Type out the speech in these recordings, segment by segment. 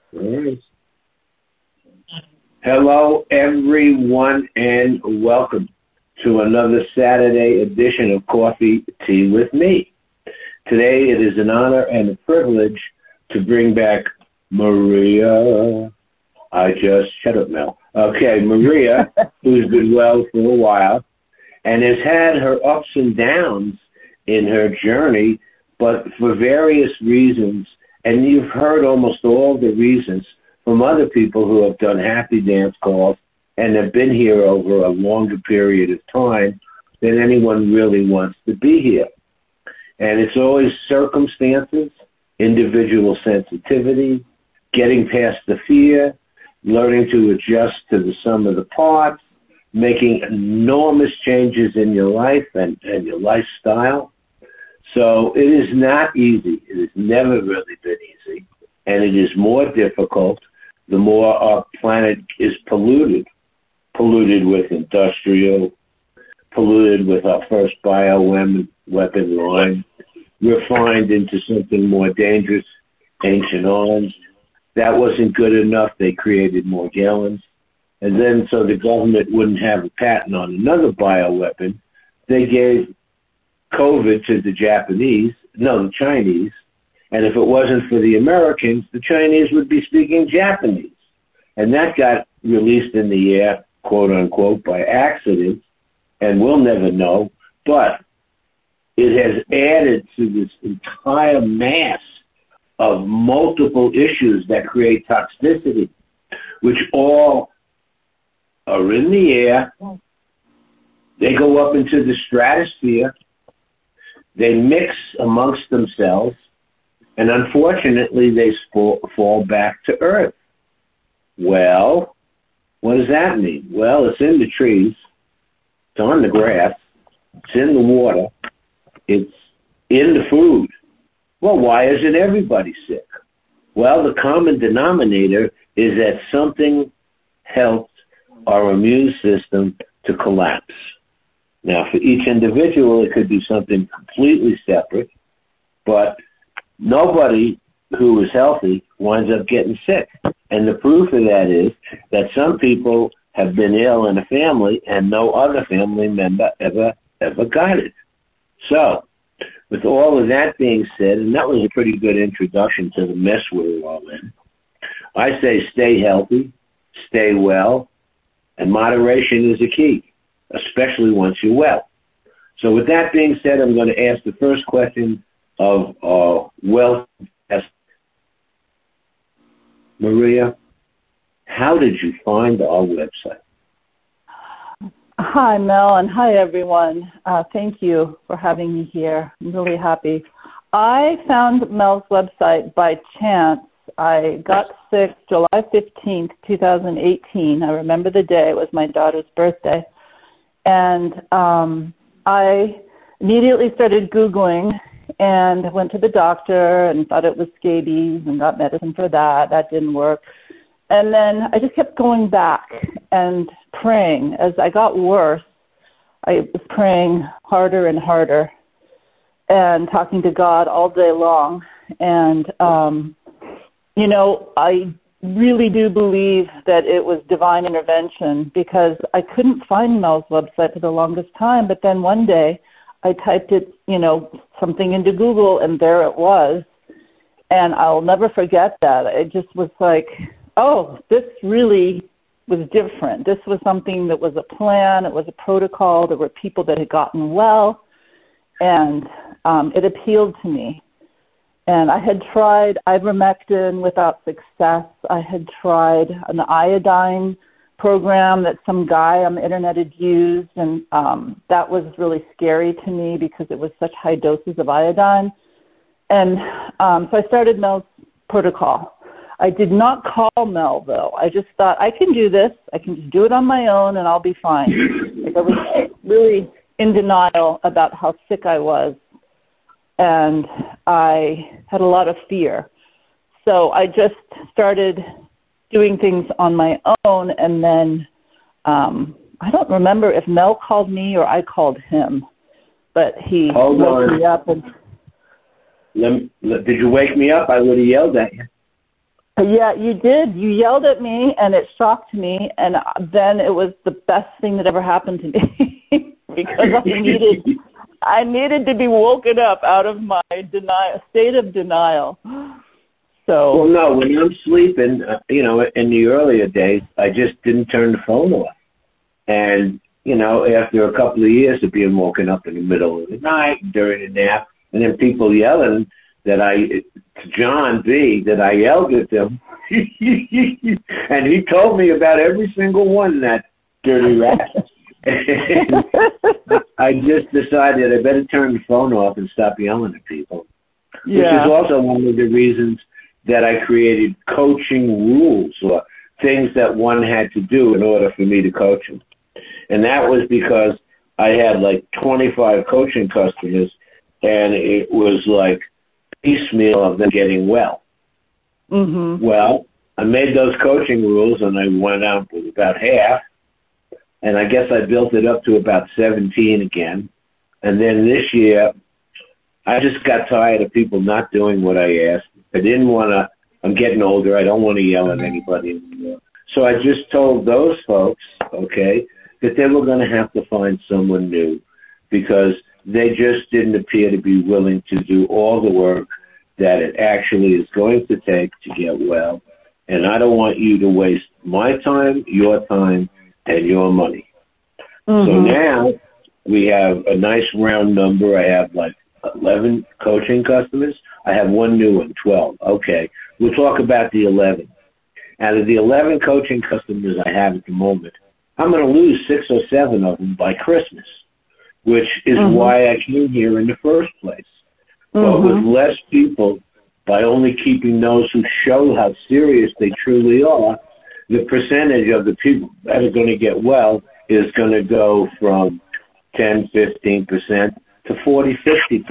All right. Hello, everyone, and welcome to another Saturday edition of Coffee Tea with Me. Today, it is an honor and a privilege to bring back Maria. Shut up, Mel. Okay, Maria, who's been well for a while and has had her ups and downs in her journey, but for various reasons, and you've heard almost all the reasons from other people who have done happy dance calls and have been here over a longer period of time than anyone really wants to be here. And it's always circumstances, individual sensitivity, getting past the fear, learning to adjust to the sum of the parts, making enormous changes in your life and your lifestyle. So it is not easy. It has never really been easy. And it is more difficult the more our planet is polluted with industrial, polluted with our first bioweapon line, refined into something more dangerous, Ancient Orange. That wasn't good enough. They created more gallons. And then so the government wouldn't have a patent on another bioweapon, they gave COVID to the Chinese. And if it wasn't for the Americans, the Chinese would be speaking Japanese. And that got released in the air, quote unquote, by accident, and we'll never know. But it has added to this entire mass of multiple issues that create toxicity, which all are in the air. They go up into the stratosphere. They mix amongst themselves. And unfortunately, they fall back to Earth. Well, what does that mean? Well, it's in the trees. It's on the grass. It's in the water. It's in the food. Well, why isn't everybody sick? Well, the common denominator is that something helped our immune system to collapse. Now, for each individual, it could be something completely separate, but nobody who is healthy winds up getting sick. And the proof of that is that some people have been ill in a family and no other family member ever got it. So, with all of that being said, and that was a pretty good introduction to the mess we're all in, I say stay healthy, stay well, and moderation is a key, especially once you're well. So with that being said, I'm going to ask the first question of wealth. Maria, how did you find our website? Hi, Mel, and hi, everyone. Thank you for having me here. I'm really happy. I found Mel's website by chance. I got sick July 15th, 2018. I remember the day. It was my daughter's birthday. And I immediately started Googling and went to the doctor and thought it was scabies and got medicine for that. That didn't work. And then I just kept going back and praying. As I got worse, I was praying harder and harder and talking to God all day long. And, I really do believe that it was divine intervention because I couldn't find Mel's website for the longest time. But then one day I typed it, something into Google, and there it was. And I'll never forget that. It just was like, oh, this really was different. This was something that was a plan. It was a protocol. There were people that had gotten well, and it appealed to me. And I had tried ivermectin without success. I had tried an iodine program that some guy on the internet had used, and that was really scary to me because it was such high doses of iodine. And so I started Mel's protocol. I did not call Mel, though. I just thought, I can do this. I can just do it on my own, and I'll be fine. I was really in denial about how sick I was, and I had a lot of fear. So I just started doing things on my own, and then I don't remember if Mel called me or I called him, but he woke me up. And did you wake me up? I would have yelled at you. Yeah, you did. You yelled at me, and it shocked me, and then it was the best thing that ever happened to me because I needed to be woken up out of my state of denial. So. Well, no, when I'm sleeping, in the earlier days, I just didn't turn the phone off. And, after a couple of years of being woken up in the middle of the night during a nap, and then people yelling to John B., that I yelled at them. And he told me about every single one, that dirty rat. I just decided I better turn the phone off and stop yelling at people. Yeah. Which is also one of the reasons that I created coaching rules, or things that one had to do in order for me to coach them. And that was because I had like 25 coaching customers, and it was like piecemeal of them getting well. Mm-hmm. Well, I made those coaching rules, and I went out with about half, and I guess I built it up to about 17 again. And then this year, I just got tired of people not doing what I asked. I didn't want to. I'm getting older. I don't want to yell at anybody anymore. So I just told those folks, okay, that they were going to have to find someone new, because they just didn't appear to be willing to do all the work that it actually is going to take to get well. And I don't want you to waste my time, and your money. Mm-hmm. So now we have a nice round number. I have like 11 coaching customers. I have one new one, 12. Okay, we'll talk about the 11. Out of the 11 coaching customers I have at the moment, I'm going to lose 6 or 7 of them by Christmas, which is why I came here in the first place. But with less people, by only keeping those who show how serious they truly are, the percentage of the people that are going to get well is going to go from 10, 15% to 40, 50%.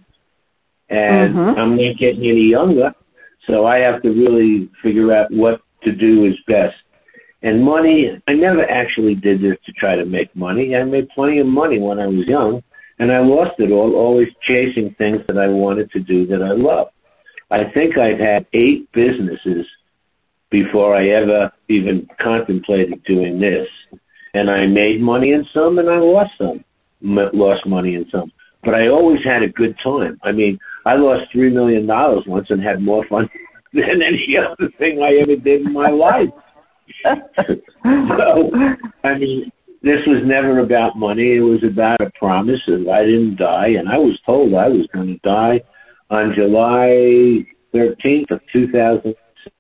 And I'm not getting any younger, so I have to really figure out what to do is best. And money, I never actually did this to try to make money. I made plenty of money when I was young, and I lost it all, always chasing things that I wanted to do that I love. I think I've had 8 businesses before I ever even contemplated doing this. And I made money in some, and I lost money in some. But I always had a good time. I mean, I lost $3 million once and had more fun than any other thing I ever did in my life. So, I mean, this was never about money. It was about a promise that I didn't die. And I was told I was going to die on July 13th of 2006.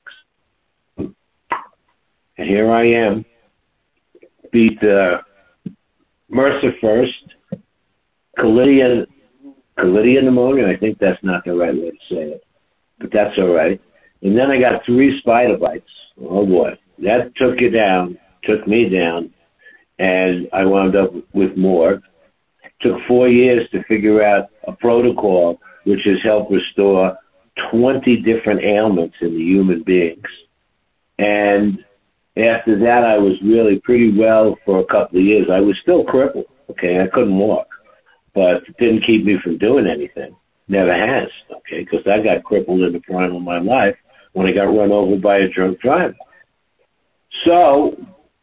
And here I am. Beat MRSA first. Chlamydia pneumonia, I think that's not the right way to say it, but that's all right. And then I got 3 spider bites. Oh boy, that took me down, and I wound up with more. Took 4 years to figure out a protocol which has helped restore 20 different ailments in the human beings. And after that, I was really pretty well for a couple of years. I was still crippled, okay? I couldn't walk. But it didn't keep me from doing anything. Never has, okay? Because I got crippled in the prime of my life when I got run over by a drunk driver. So,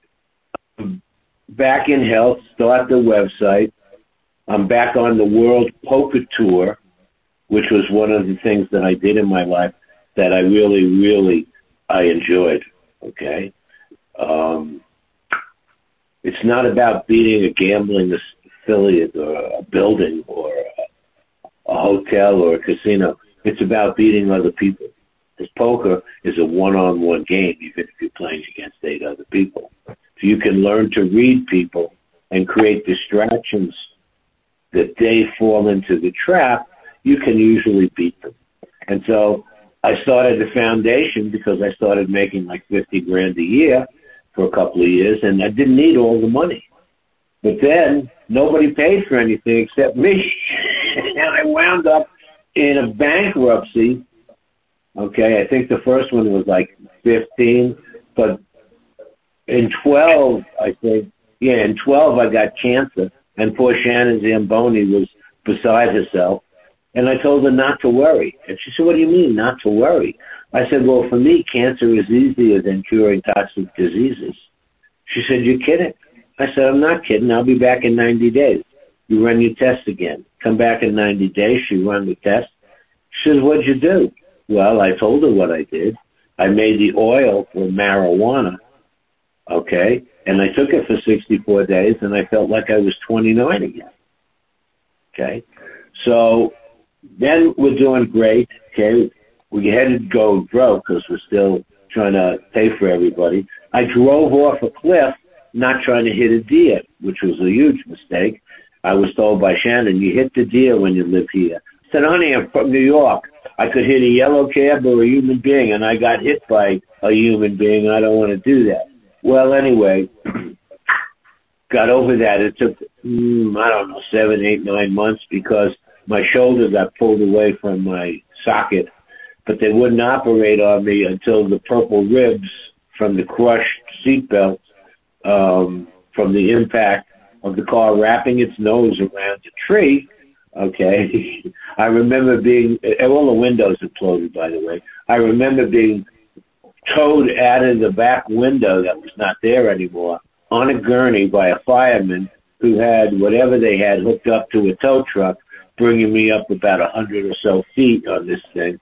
back in health, start the website. I'm back on the World Poker Tour, which was one of the things that I did in my life that I really, really, I enjoyed, okay? It's not about beating a gambling affiliate or a building or a hotel or a casino. It's about beating other people. Because poker is a one-on-one game, even if you're playing against 8 other people. So you can learn to read people and create distractions that they fall into the trap. You can usually beat them. And so I started the foundation because I started making like $50,000 a year for a couple of years, and I didn't need all the money. But then nobody paid for anything except me. And I wound up in a bankruptcy. Okay, I think the first one was like 15, but in 12, in 12 I got cancer, and poor Shannon Zamboni was beside herself. And I told her not to worry. And she said, what do you mean, not to worry? I said, well, for me, cancer is easier than curing toxic diseases. She said, you're kidding. I said, I'm not kidding. I'll be back in 90 days. You run your test again. Come back in 90 days. She run the test. She says, what'd you do? Well, I told her what I did. I made the oil for marijuana, okay? And I took it for 64 days, and I felt like I was 29 again, okay? So then we're doing great, okay? We had to go broke because we're still trying to pay for everybody. I drove off a cliff not trying to hit a deer, which was a huge mistake. I was told by Shannon, you hit the deer when you live here. I said, honey, I'm from New York. I could hit a yellow cab or a human being, and I got hit by a human being, and I don't want to do that. Well, anyway, got over that. It took, 7, 8, 9 months because my shoulder got pulled away from my socket, but they wouldn't operate on me until the purple ribs from the crushed seatbelt from the impact of the car wrapping its nose around the tree. Okay. I remember all the windows exploded, by the way. I remember being towed out of the back window that was not there anymore on a gurney by a fireman who had whatever they had hooked up to a tow truck, bringing me up about 100 or so feet on this thing.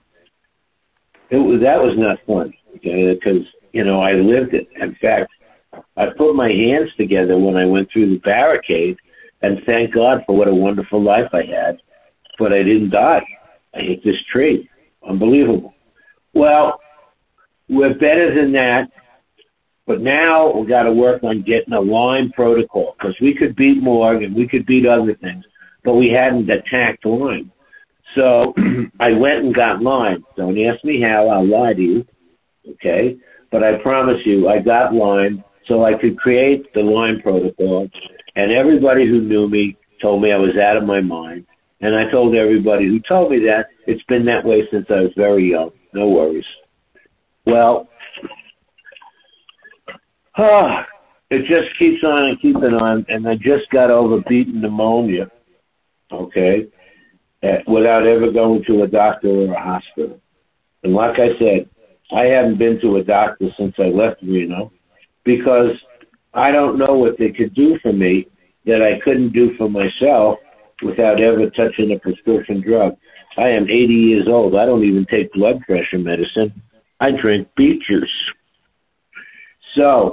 That was not fun, okay, because, I lived it. In fact, I put my hands together when I went through the barricade, and thank God for what a wonderful life I had. But I didn't die. I hit this tree. Unbelievable. Well, we're better than that. But now we got to work on getting a Lyme protocol, because we could beat Morg and we could beat other things, but we hadn't attacked Lyme. So I went and got Lyme. Don't ask me how. I'll lie to you. Okay? But I promise you, I got Lyme so I could create the Lyme protocol. And everybody who knew me told me I was out of my mind. And I told everybody who told me that it's been that way since I was very young. No worries. Well, it just keeps on and keeping on. And I just got over beaten pneumonia, okay, without ever going to a doctor or a hospital. And like I said, I haven't been to a doctor since I left Reno because I don't know what they could do for me that I couldn't do for myself without ever touching a prescription drug. I am 80 years old. I don't even take blood pressure medicine. I drink beet juice. So,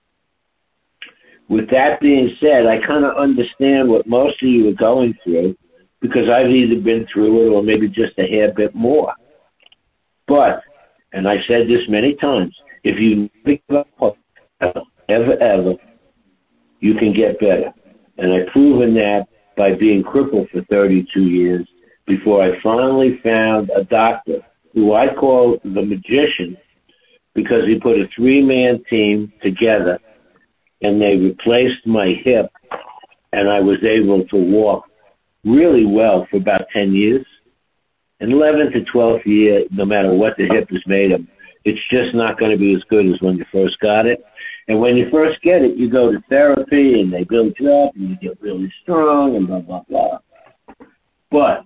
with that being said, I kind of understand what most of you are going through because I've either been through it or maybe just a hair bit more. But, and I've said this many times, if you pick up ever, you can get better. And I've proven that by being crippled for 32 years before I finally found a doctor who I call the magician because he put a 3-man team together and they replaced my hip and I was able to walk really well for about 10 years. In 11th to 12th year, no matter what the hip is made of, it's just not going to be as good as when you first got it. And when you first get it, you go to therapy and they build you up and you get really strong and blah, blah, blah. But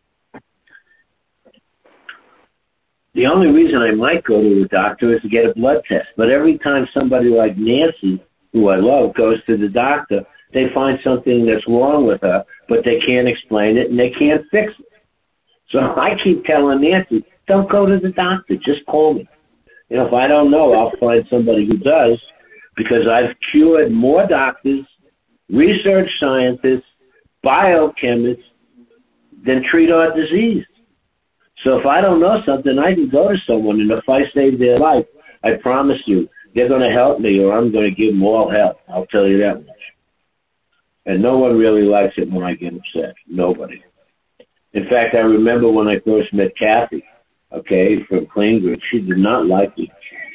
the only reason I might go to a doctor is to get a blood test. But every time somebody like Nancy, who I love, goes to the doctor, they find something that's wrong with her, but they can't explain it and they can't fix it. So I keep telling Nancy, don't go to the doctor, just call me. If I don't know, I'll find somebody who does, because I've cured more doctors, research scientists, biochemists than treat our disease. So if I don't know something, I can go to someone, and if I save their life, I promise you, they're going to help me or I'm going to give them all help. I'll tell you that much. And no one really likes it when I get upset. Nobody. In fact, I remember when I first met Kathy, okay, from Klingler, she did not like me.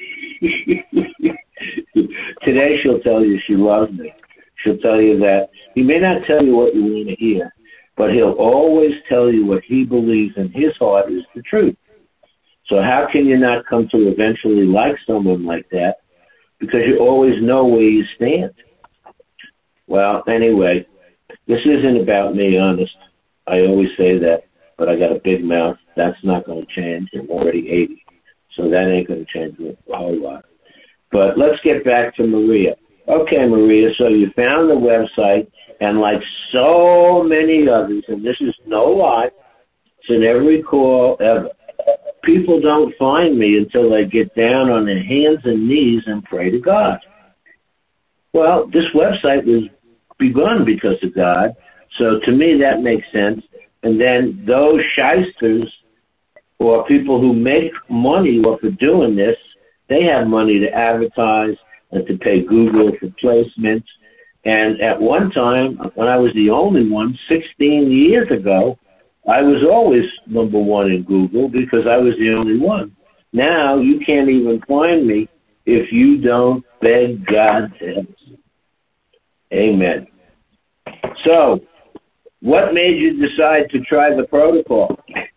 Today she'll tell you she loves me. She'll tell you that he may not tell you what you want to hear, but he'll always tell you what he believes in his heart is the truth. So how can you not come to eventually like someone like that? Because you always know where you stand. Well, anyway, this isn't about me, honest. I always say that. but I got a big mouth. That's not going to change. I'm already 80, so that ain't going to change a whole lot. But let's get back to Maria. Okay, Maria, so you found the website, and like so many others, and this is no lie, it's in every call ever, people don't find me until they get down on their hands and knees and pray to God. Well, this website was begun because of God, so to me that makes sense. And then those shysters or people who make money off of doing this, they have money to advertise and to pay Google for placements. And at one time, when I was the only one, 16 years ago, I was always number one in Google because I was the only one. Now you can't even find me if you don't beg God to help. Amen. So, what made you decide to try the protocol?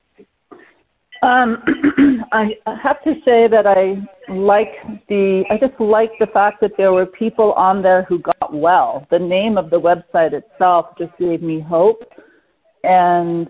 I have to say that I just like the fact that there were people on there who got well. The name of the website itself just gave me hope. And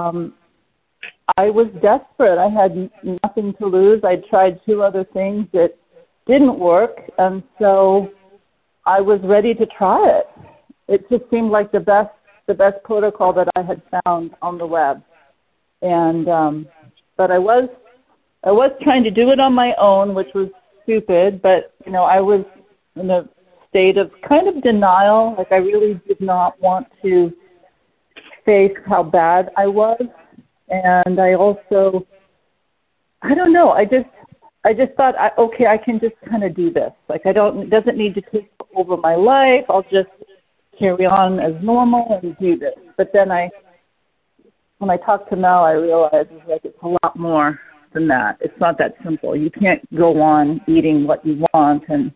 I was desperate. I had nothing to lose. I tried 2 other things that didn't work, and so I was ready to try it. It just seemed like the best protocol that I had found on the web. And but I was trying to do it on my own, which was stupid, but I was in a state of kind of denial. Like I really did not want to face how bad I was. And I also, I don't know, I just thought, okay, I can just kind of do this. Like it doesn't need to take over my life. I'll just carry on as normal and do this. But then when I talked to Mel, I realized it's a lot more than that. It's not that simple. You can't go on eating what you want and,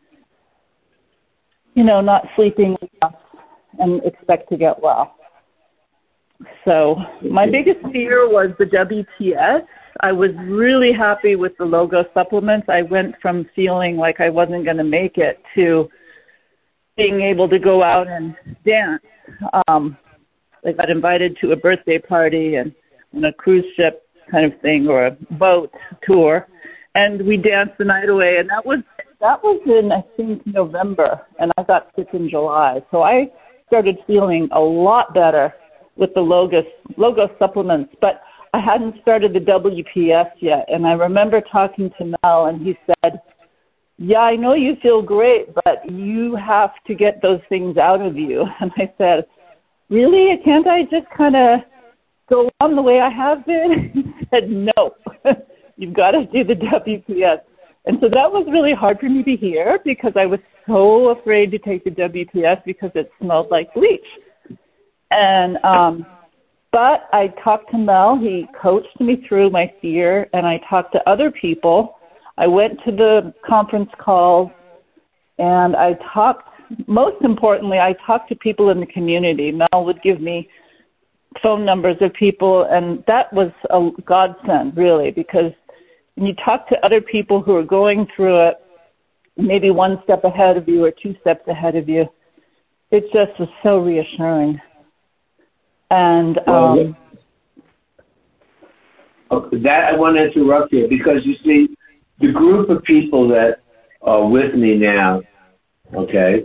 not sleeping enough and expect to get well. So my biggest fear was the WPS. I was really happy with the logo supplements. I went from feeling like I wasn't going to make it to being able to go out and dance. I got invited to a birthday party and on a cruise ship kind of thing or a boat tour, and we danced the night away. And that was in, I think, November, and I got sick in July. So I started feeling a lot better with the logo supplements, but I hadn't started the WPS yet. And I remember talking to Mel, and he said, yeah, I know you feel great, but you have to get those things out of you. And I said, really? Can't I just kind of go on the way I have been? He said, no, you've got to do the WPS. And so that was really hard for me to hear because I was so afraid to take the WPS because it smelled like bleach. And but I talked to Mel. He coached me through my fear, and I talked to other people. I went to the conference calls, and most importantly, I talked to people in the community. Mel would give me phone numbers of people, and that was a godsend, really, because when you talk to other people who are going through it, maybe one step ahead of you or 2 steps ahead of you, it just was so reassuring. And that I want to interrupt you because you see, the group of people that are with me now, okay,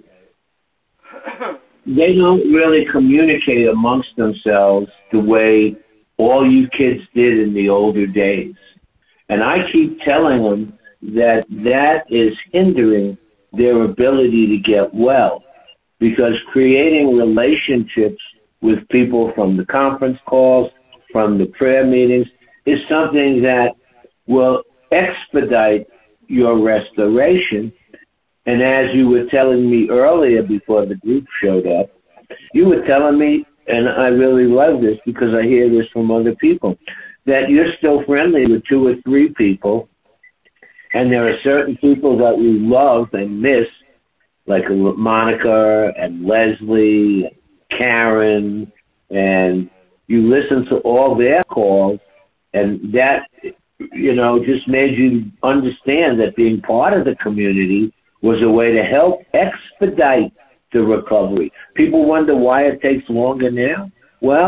they don't really communicate amongst themselves the way all you kids did in the older days. And I keep telling them that is hindering their ability to get well, because creating relationships with people from the conference calls, from the prayer meetings, is something that will expedite your restoration. And as you were telling me earlier before the group showed up, you were telling me, and I really love this because I hear this from other people, that you're still friendly with 2 or 3 people, and there are certain people that we love and miss, like Monica and Leslie, and Karen, and you listen to all their calls, and that, just made you understand that being part of the community was a way to help expedite the recovery. People wonder why it takes longer now. Well,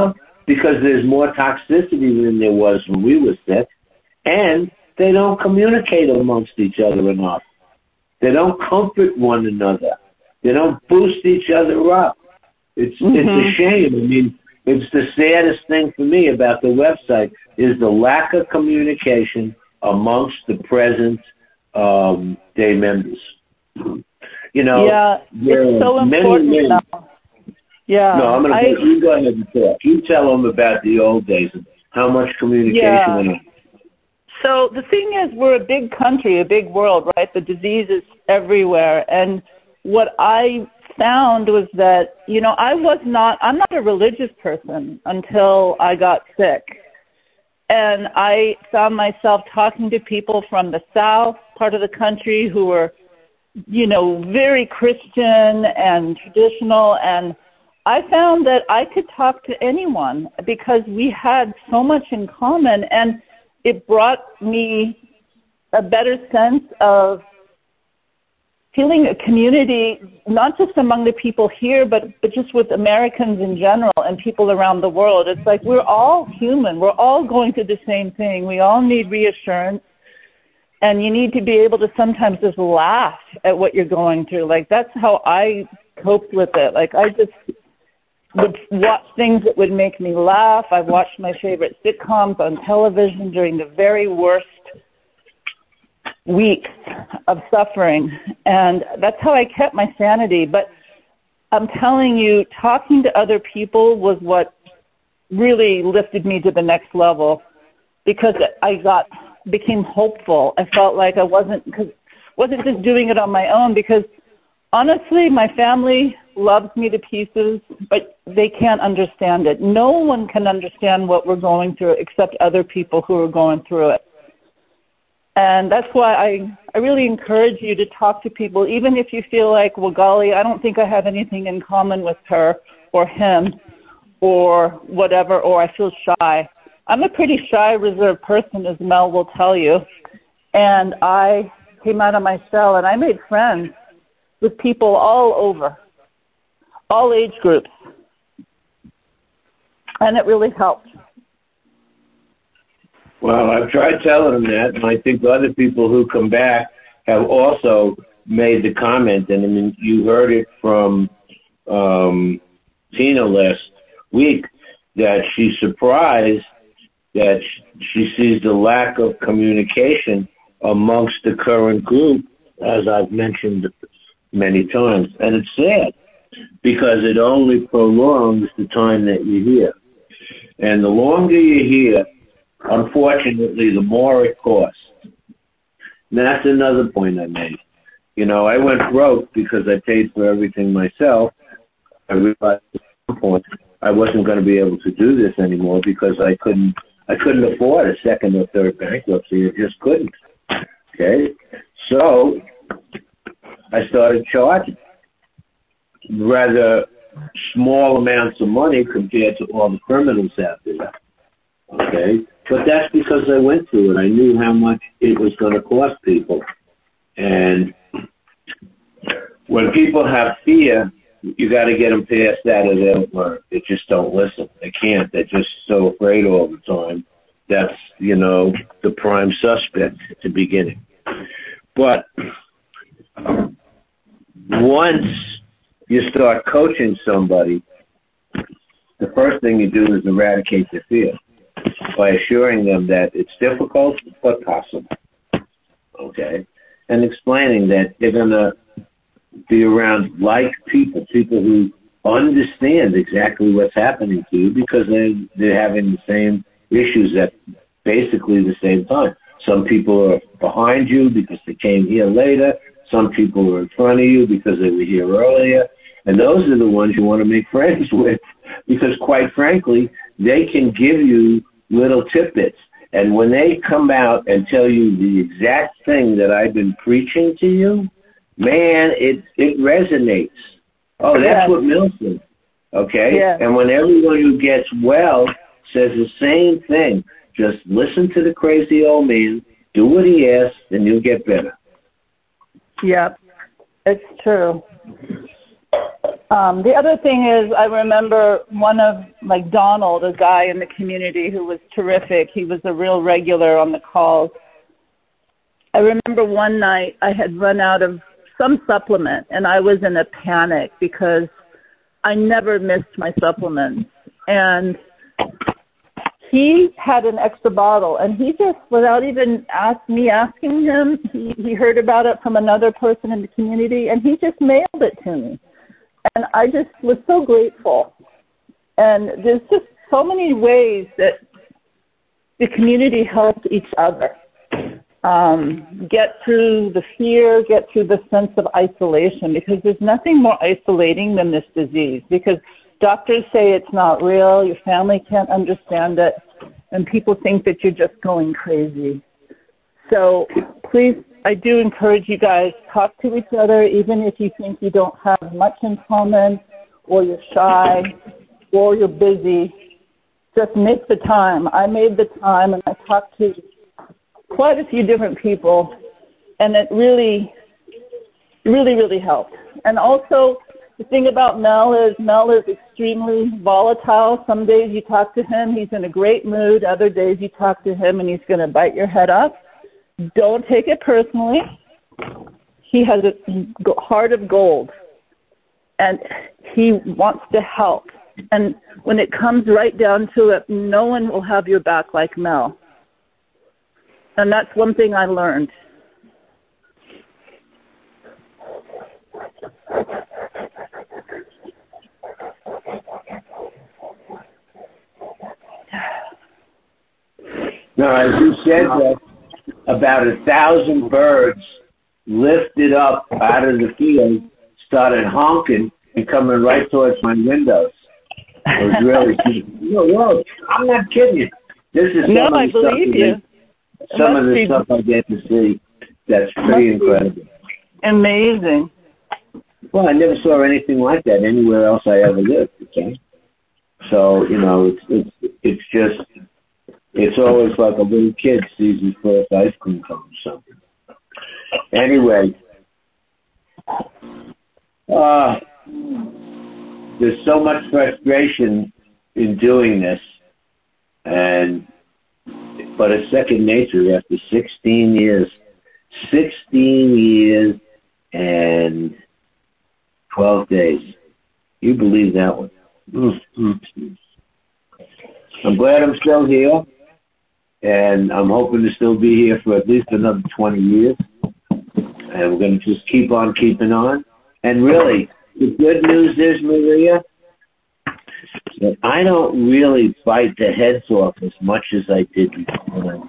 because there's more toxicity than there was when we were sick, and they don't communicate amongst each other enough. They don't comfort one another. They don't boost each other up. It's a shame. I mean, it's the saddest thing for me about the website is the lack of communication amongst the present day members. You know, yeah, it's so important now. Yeah. No, I'm going to you go ahead and talk. You tell them about the old days and how much communication went on. So the thing is, we're a big country, a big world, right? The disease is everywhere. And what I found was that, you know, I'm not a religious person until I got sick. And I found myself talking to people from the South part of the country who were, you know, very Christian and traditional. And I found that I could talk to anyone because we had so much in common. And it brought me a better sense of feeling a community, not just among the people here, but just with Americans in general and people around the world. It's like we're all human. We're all going through the same thing. We all need reassurance. And you need to be able to sometimes just laugh at what you're going through. Like, that's how I coped with it. Like, I just would watch things that would make me laugh. I've watched my favorite sitcoms on television during the very worst weeks of suffering. And that's how I kept my sanity. But I'm telling you, talking to other people was what really lifted me to the next level, because I became hopeful. I felt like I wasn't just doing it on my own, because honestly, my family loves me to pieces, but they can't understand it. No one can understand what we're going through except other people who are going through it. And that's why I really encourage you to talk to people, even if you feel like, well, golly, I don't think I have anything in common with her or him or whatever, or I feel shy. I'm a pretty shy, reserved person, as Mel will tell you. And I came out of my shell, and I made friends with people all over, all age groups. And it really helped. Well, I've tried telling them that, and I think other people who come back have also made the comment. And I mean, you heard it from Tina last week, that she's surprised that she sees the lack of communication amongst the current group, as I've mentioned many times. And it's sad, because it only prolongs the time that you're here. And the longer you're here, unfortunately, the more it costs. And that's another point I made. You know, I went broke because I paid for everything myself. I realized at some point I wasn't going to be able to do this anymore, because I couldn't afford a second or third bankruptcy. I just couldn't. Okay? So I started charging rather small amounts of money compared to all the criminals out there. Okay? But that's because I went through it. I knew how much it was going to cost people. And when people have fear, you got to get them past that, or they don't learn. They just don't listen. They can't. They're just so afraid all the time. That's, you know, the prime suspect at the beginning. But once you start coaching somebody, the first thing you do is eradicate the fear by assuring them that it's difficult but possible. Okay? And explaining that they're going to be around like people who understand exactly what's happening to you, because they're having the same issues at basically the same time. Some people are behind you because they came here later. Some people are in front of you because they were here earlier. And those are the ones you want to make friends with, because quite frankly, they can give you little tidbits. And when they come out and tell you the exact thing that I've been preaching to you, man, it resonates. Oh, that's what Mel said. Okay? Yeah. And when everyone who gets well says the same thing, just listen to the crazy old man, do what he asks, and you'll get better. Yep, it's true. The other thing is, I remember one of, like Donald, a guy in the community who was terrific. He was a real regular on the calls. I remember one night I had run out of some supplement, and I was in a panic because I never missed my supplements. And he had an extra bottle, and he just, without even asking him, he heard about it from another person in the community, and he just mailed it to me. And I just was so grateful. And there's just so many ways that the community helps each other get through the fear, get through the sense of isolation, because there's nothing more isolating than this disease, because doctors say it's not real, your family can't understand it, and people think that you're just going crazy. So please, I do encourage you guys, talk to each other, even if you think you don't have much in common, or you're shy, or you're busy. Just make the time. I made the time, and I talked to quite a few different people, and it really, really, really helped. And also, the thing about Mel is extremely volatile. Some days you talk to him, he's in a great mood. Other days you talk to him, and he's going to bite your head off. Don't take it personally. He has a heart of gold, and he wants to help. And when it comes right down to it, no one will have your back like Mel. And that's one thing I learned. Now, as you said that, about 1,000 birds lifted up out of the field, started honking and coming right towards my windows. It was really, no, I'm not kidding you. This is no, I believe you. Some of the stuff I get to see, that's pretty incredible. Amazing. Well, I never saw anything like that anywhere else I ever lived. Okay, so it's just. It's always like a little kid sees his first ice cream cone or something. Anyway, there's so much frustration in doing this, but it's second nature after 16 years. 16 years and 12 days. You believe that one? Mm-hmm. I'm glad I'm still here. And I'm hoping to still be here for at least another 20 years. And we're going to just keep on keeping on. And really, the good news is, Maria, that I don't really bite the heads off as much as I did before.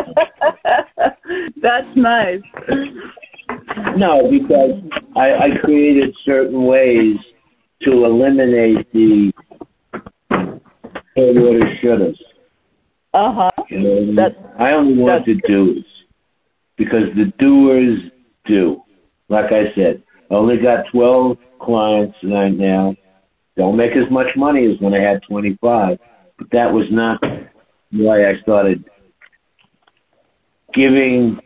That's nice. No, because I created certain ways to eliminate the woulda, shouldas. Uh-huh. I only want the doers, because the doers do. Like I said, I only got 12 clients right now. Don't make as much money as when I had 25, but that was not why I started giving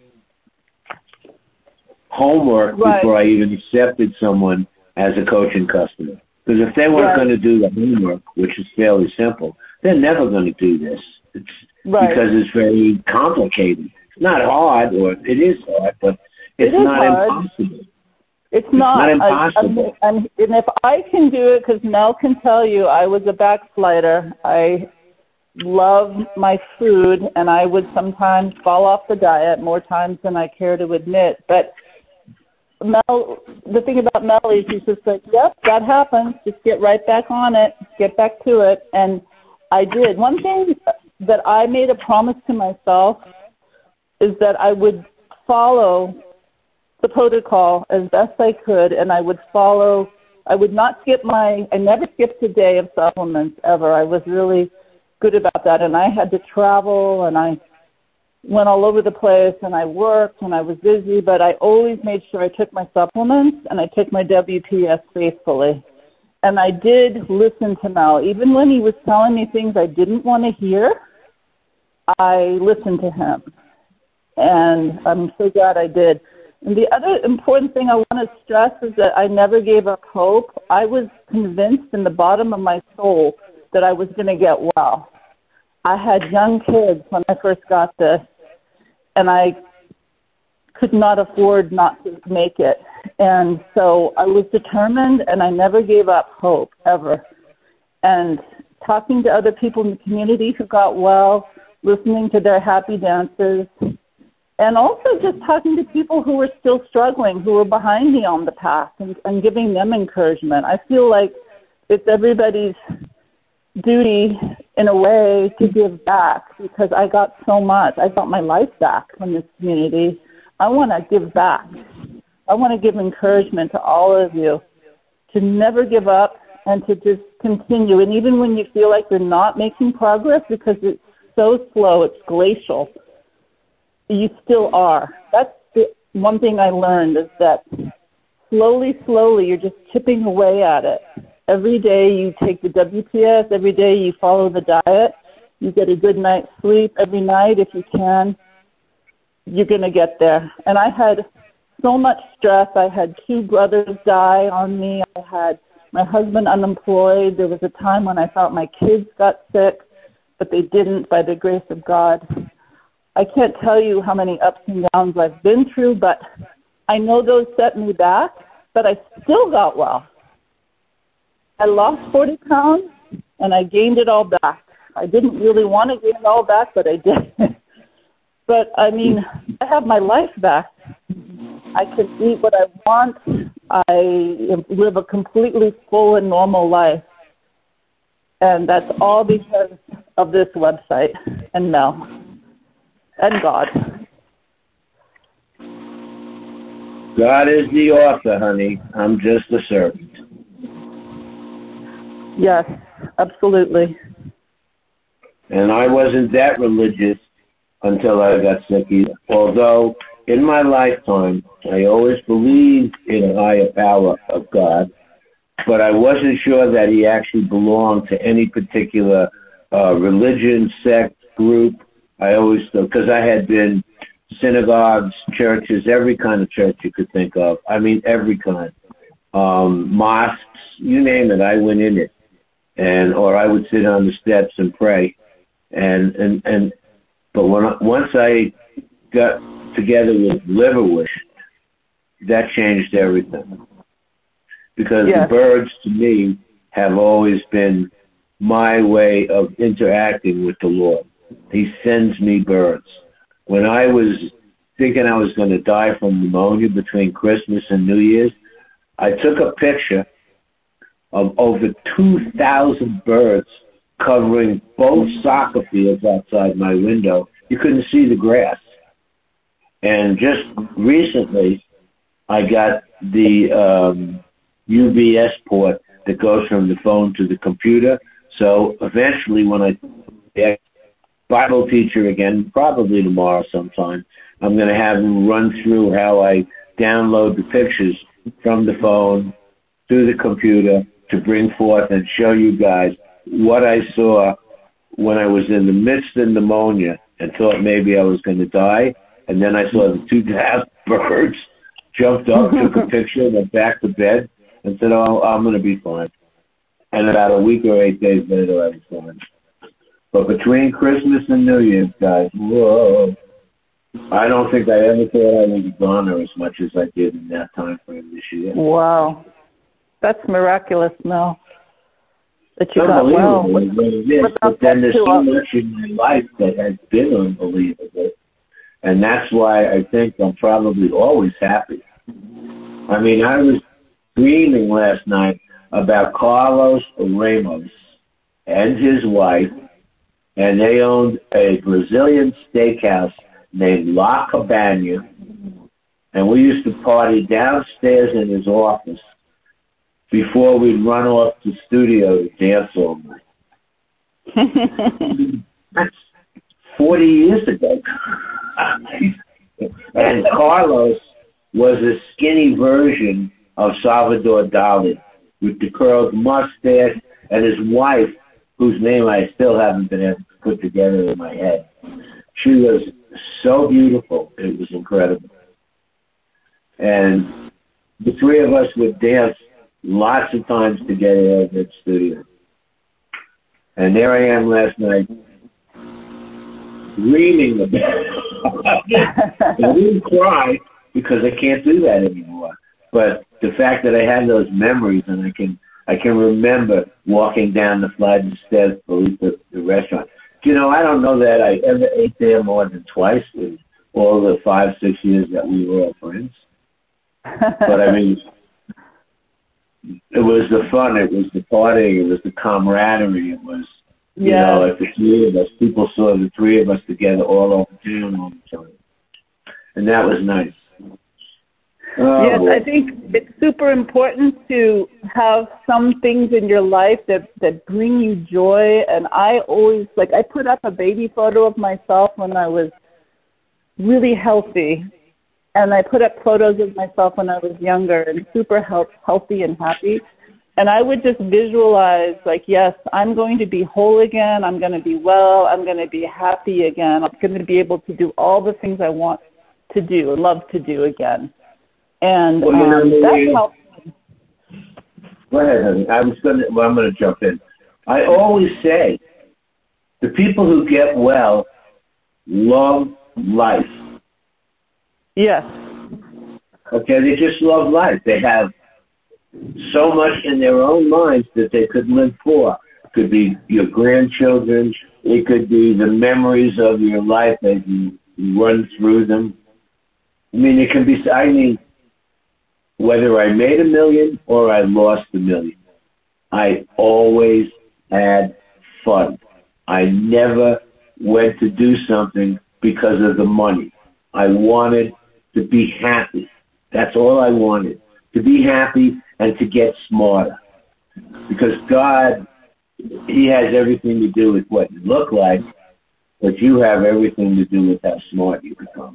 homework before I even accepted someone as a coaching customer. Because if they weren't going to do the homework, which is fairly simple, they're never going to do this. It's because it's very complicated. It's not hard, or it is hard, but it's not impossible. It's not impossible. And if I can do it, because Mel can tell you, I was a backslider. I love my food, and I would sometimes fall off the diet more times than I care to admit. But Mel, the thing about Mel is she's just like, yep, that happens. Just get right back on it. Get back to it. And I did. One thing that I made a promise to myself is that I would follow the protocol as best I could, and I would not skip I never skipped a day of supplements ever. I was really good about that, and I had to travel, and I went all over the place, and I worked, and I was busy, but I always made sure I took my supplements, and I took my WPS faithfully. And I did listen to Mel. Even when he was telling me things I didn't want to hear, I listened to him. And I'm so glad I did. And the other important thing I want to stress is that I never gave up hope. I was convinced in the bottom of my soul that I was going to get well. I had young kids when I first got this, and I could not afford not to make it. And so I was determined, and I never gave up hope, ever. And talking to other people in the community who got well, listening to their happy dances, and also just talking to people who were still struggling, who were behind me on the path, and giving them encouragement. I feel like it's everybody's duty, in a way, to give back, because I got so much. I got my life back from this community. I want to give back. I want to give encouragement to all of you to never give up and to just continue. And even when you feel like you're not making progress because it's so slow, it's glacial, you still are. That's the one thing I learned, is that slowly, you're just chipping away at it. Every day you take the WPS, every day you follow the diet, you get a good night's sleep every night if you can, you're going to get there. And I had so much stress. I had 2 brothers die on me. I had my husband unemployed. There was a time when I thought my kids got sick, but they didn't, by the grace of God. I can't tell you how many ups and downs I've been through, but I know those set me back, but I still got well. I lost 40 pounds, and I gained it all back. I didn't really want to gain it all back, but I did. But, I mean, I have my life back. I can eat what I want. I live a completely full and normal life. And that's all because of this website and Mel and God. God is the author, honey. I'm just a servant. Yes, absolutely. And I wasn't that religious until I got sick either. Although in my lifetime, I always believed in a higher power of God, but I wasn't sure that he actually belonged to any particular religion, sect, group. I always thought, because I had been synagogues, churches, every kind of church you could think of. I mean, every kind. Mosques, you name it, I went in it. Or I would sit on the steps and pray. But once I got together with Liverwish, that changed everything. Because the birds, to me, have always been my way of interacting with the Lord. He sends me birds. When I was thinking I was going to die from pneumonia between Christmas and New Year's, I took a picture of over 2,000 birds covering both soccer fields outside my window. You couldn't see the grass. And just recently, I got the UBS port that goes from the phone to the computer. So eventually, when I get Bible teacher again, probably tomorrow sometime, I'm going to have him run through how I download the pictures from the phone to the computer to bring forth and show you guys what I saw when I was in the midst of pneumonia and thought maybe I was going to die. And then I saw the 2,000 birds, jumped up, took a picture, went back to bed, and said, oh, I'm going to be fine. And about a week or 8 days later, I was fine. But between Christmas and New Year's, guys, whoa, I don't think I ever thought I would goner as much as I did in that time frame this year. Wow. That's miraculous, Mel, that you got well. But then there's so much in my life that has been unbelievable. And that's why I think I'm probably always happy. I mean, I was dreaming last night about Carlos Ramos and his wife, and they owned a Brazilian steakhouse named La Cabana, and we used to party downstairs in his office before we'd run off to the studio to dance all night. That's 40 years ago. And Carlos was a skinny version of Salvador Dali with the curled mustache, and his wife, whose name I still haven't been able to put together in my head. She was so beautiful. It was incredible. And the three of us would dance lots of times together at that studio. And there I am last night, dreaming about it. I didn't cry because I can't do that anymore. But the fact that I had those memories and I can remember walking down the flight of steps to the restaurant. You know, I don't know that I ever ate there more than twice in all the 5-6 years that we were all friends. But I mean, it was the fun, it was the partying, it was the camaraderie, it was, you know, like the three of us. People saw the three of us together all over town all the time. And that was nice. Yes, I think it's super important to have some things in your life that bring you joy. And I always, I put up a baby photo of myself when I was really healthy. And I put up photos of myself when I was younger and super healthy and happy. And I would just visualize, yes, I'm going to be whole again. I'm going to be well. I'm going to be happy again. I'm going to be able to do all the things I want to do and love to do again. And that helps me. Go ahead, honey. I'm going to jump in. I always say the people who get well love life. Yes. Okay, they just love life. They have so much in their own minds that they could live for. It could be your grandchildren. It could be the memories of your life as you run through them. I mean, it can be, whether I made $1 million or I lost $1 million, I always had fun. I never went to do something because of the money. I wanted to be happy. That's all I wanted, to be happy and to get smarter. Because God, He has everything to do with what you look like, but you have everything to do with how smart you become.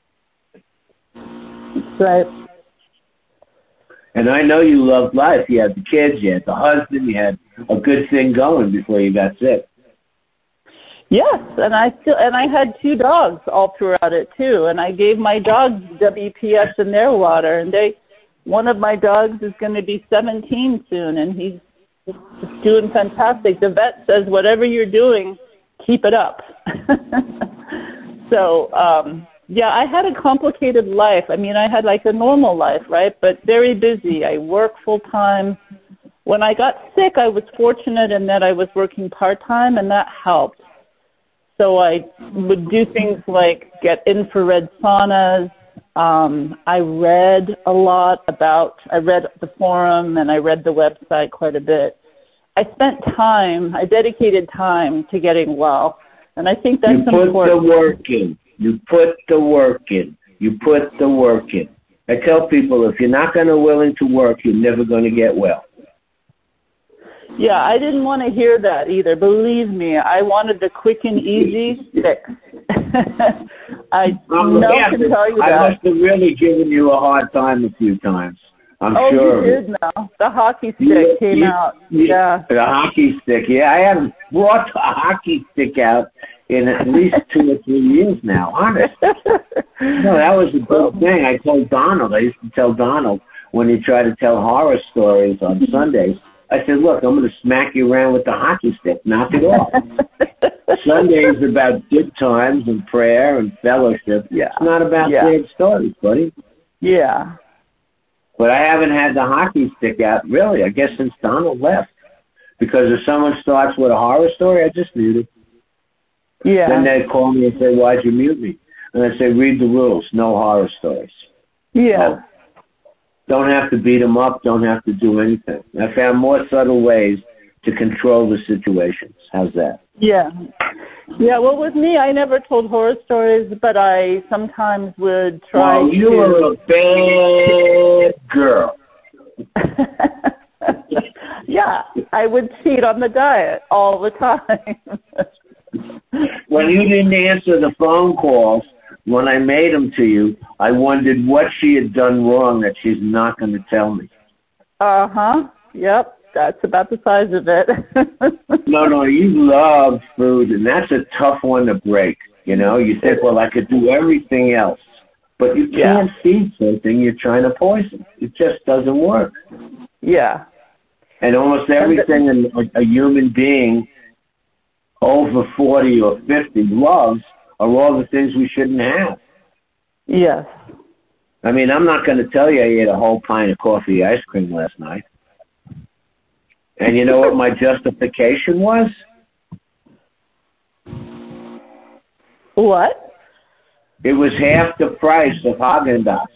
That's right. And I know you loved life. You had the kids, you had the husband, you had a good thing going before you got sick. Yes, and I had 2 dogs all throughout it too, and I gave my dogs WPS in their water, and one of my dogs is going to be 17 soon, and he's just doing fantastic. The vet says, whatever you're doing, keep it up. So, I had a complicated life. I mean, I had a normal life, right, but very busy. I work full time. When I got sick, I was fortunate in that I was working part-time, and that helped. So I would do things like get infrared saunas. I read a lot I read the forum and I read the website quite a bit. I dedicated time to getting well. And I think that's important. You put the work in. You put the work in. I tell people, if you're not willing to work, you're never going to get well. Yeah, I didn't want to hear that either. Believe me, I wanted the quick and easy fix. I can tell you that. I must have really given you a hard time a few times. I'm sure. Oh, you did now. The hockey stick came out. Yeah. The hockey stick. Yeah, I haven't brought the hockey stick out in at least 2 or 3 years now, honest. No, that was a good thing. I used to tell Donald when he tried to tell horror stories on Sundays, I said, look, I'm going to smack you around with the hockey stick. Knock it off. Sundays are about good times and prayer and fellowship. Yeah. It's not about sad stories, buddy. Yeah. But I haven't had the hockey stick out, really, I guess, since Donald left. Because if someone starts with a horror story, I just mute it. Yeah. Then they'd call me and say, why'd you mute me? And I'd say, read the rules. No horror stories. Yeah. Don't have to beat them up. Don't have to do anything. I found more subtle ways to control the situations. How's that? Yeah. Yeah, well, with me, I never told horror stories, but I sometimes would try to... Well, you were a bad girl. Yeah, I would cheat on the diet all the time. When you didn't answer the phone calls, when I made them to you, I wondered what she had done wrong that she's not going to tell me. Uh-huh. Yep. That's about the size of it. No, you love food, and that's a tough one to break. You know, you think, well, I could do everything else, But you can't feed something you're trying to poison. It just doesn't work. Yeah. And almost everything a human being over 40 or 50 loves are all the things we shouldn't have. Yes. I mean, I'm not going to tell you I ate a whole pint of coffee ice cream last night. And you know what my justification was? What? It was half the price of Haagen-Dazs.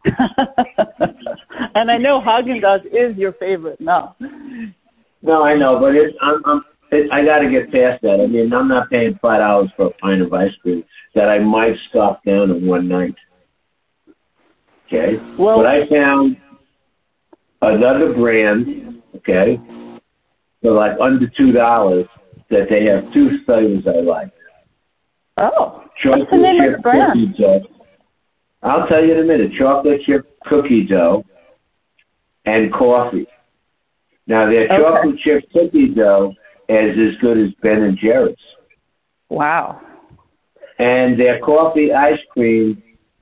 And I know Haagen-Dazs is your favorite now. No, I know, but I got to get past that. I mean, I'm not paying $5 for a pint of ice cream that I might scoff down in one night. Okay? Well, but I found another brand, okay, for like under $2 that they have two flavors I like. Oh, chocolate what's the name of the brand? Cookie dough. I'll tell you in a minute. Chocolate chip cookie dough and coffee. Now, their chocolate chip cookie dough is as good as Ben & Jerry's. Wow. And their coffee ice cream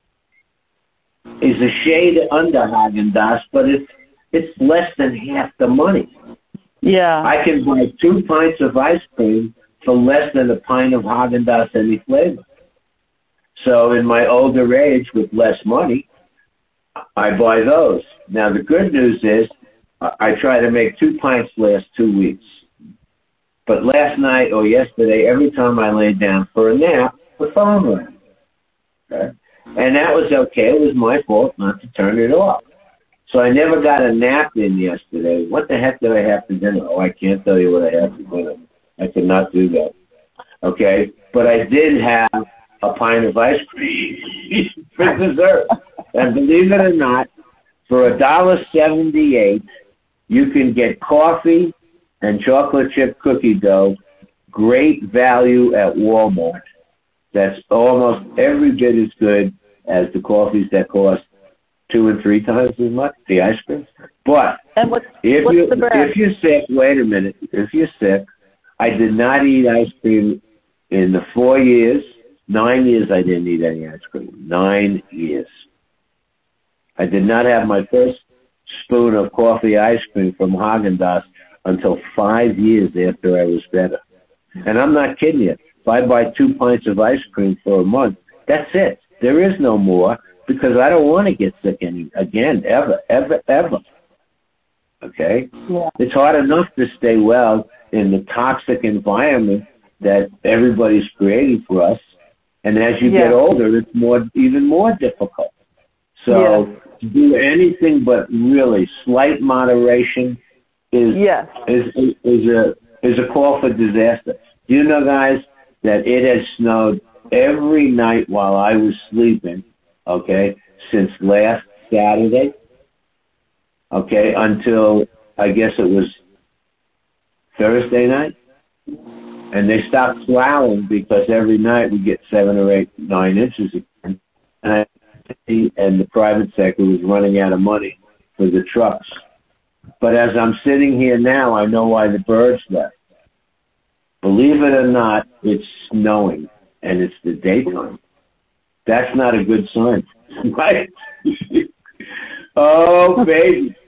is a shade under Haagen-Dazs, but it's less than half the money. Yeah. I can buy 2 pints of ice cream for less than a pint of Haagen-Dazs any flavor. So in my older age with less money, I buy those. Now the good news is I try to make 2 pints last 2 weeks. But last night or yesterday, every time I laid down for a nap, the phone rang. Okay? And that was okay. It was my fault not to turn it off. So I never got a nap in yesterday. What the heck did I have for dinner? Oh, I can't tell you what I had for dinner. I could not do that. Okay? But I did have a pint of ice cream for dessert. And believe it or not, for $1.78, you can get coffee and chocolate chip cookie dough, great value at Walmart. That's almost every bit as good as the coffees that cost 2 and 3 times as much, the ice cream. But if you're sick, wait a minute. If you're sick, I did not eat ice cream in the 4 years. 9 years I didn't eat any ice cream. 9 years. I did not have my first spoon of coffee ice cream from Haagen-Dazs until 5 years after I was better. And I'm not kidding you. If I buy 2 pints of ice cream for a month, that's it. There is no more because I don't want to get sick again, ever. Okay? Yeah. It's hard enough to stay well in the toxic environment that everybody's creating for us. And as you get older, it's even more difficult. So to do anything but really slight moderation is a call for disaster. Do you know, guys, that it has snowed every night while I was sleeping, okay, since last Saturday, okay, until I guess it was Thursday night? And they stopped plowing because every night we get 7 or 8, 9 inches again. And the private sector was running out of money for the trucks. But as I'm sitting here now, I know why the birds left. Believe it or not, it's snowing, and it's the daytime. That's not a good sign, right? Oh, baby.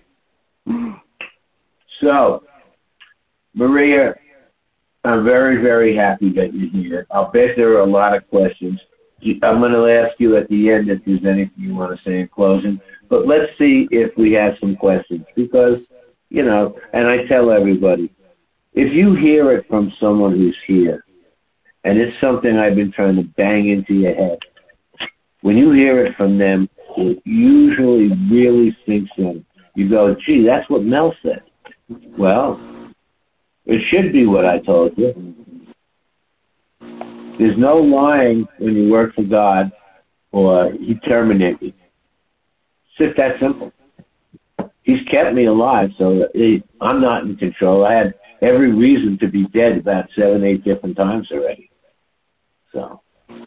So, Maria, I'm very, very happy that you're here. I'll bet there are a lot of questions. I'm going to ask you at the end if there's anything you want to say in closing. But let's see if we have some questions because, you know, and I tell everybody, if you hear it from someone who's here, and it's something I've been trying to bang into your head, when you hear it from them, it usually really sinks in. You go, gee, that's what Mel said. Well, it should be what I told you. There's no lying when you work for God or He terminates you. It's just that simple. He's kept me alive, so I'm not in control. I had every reason to be dead about 7, 8 different times already. So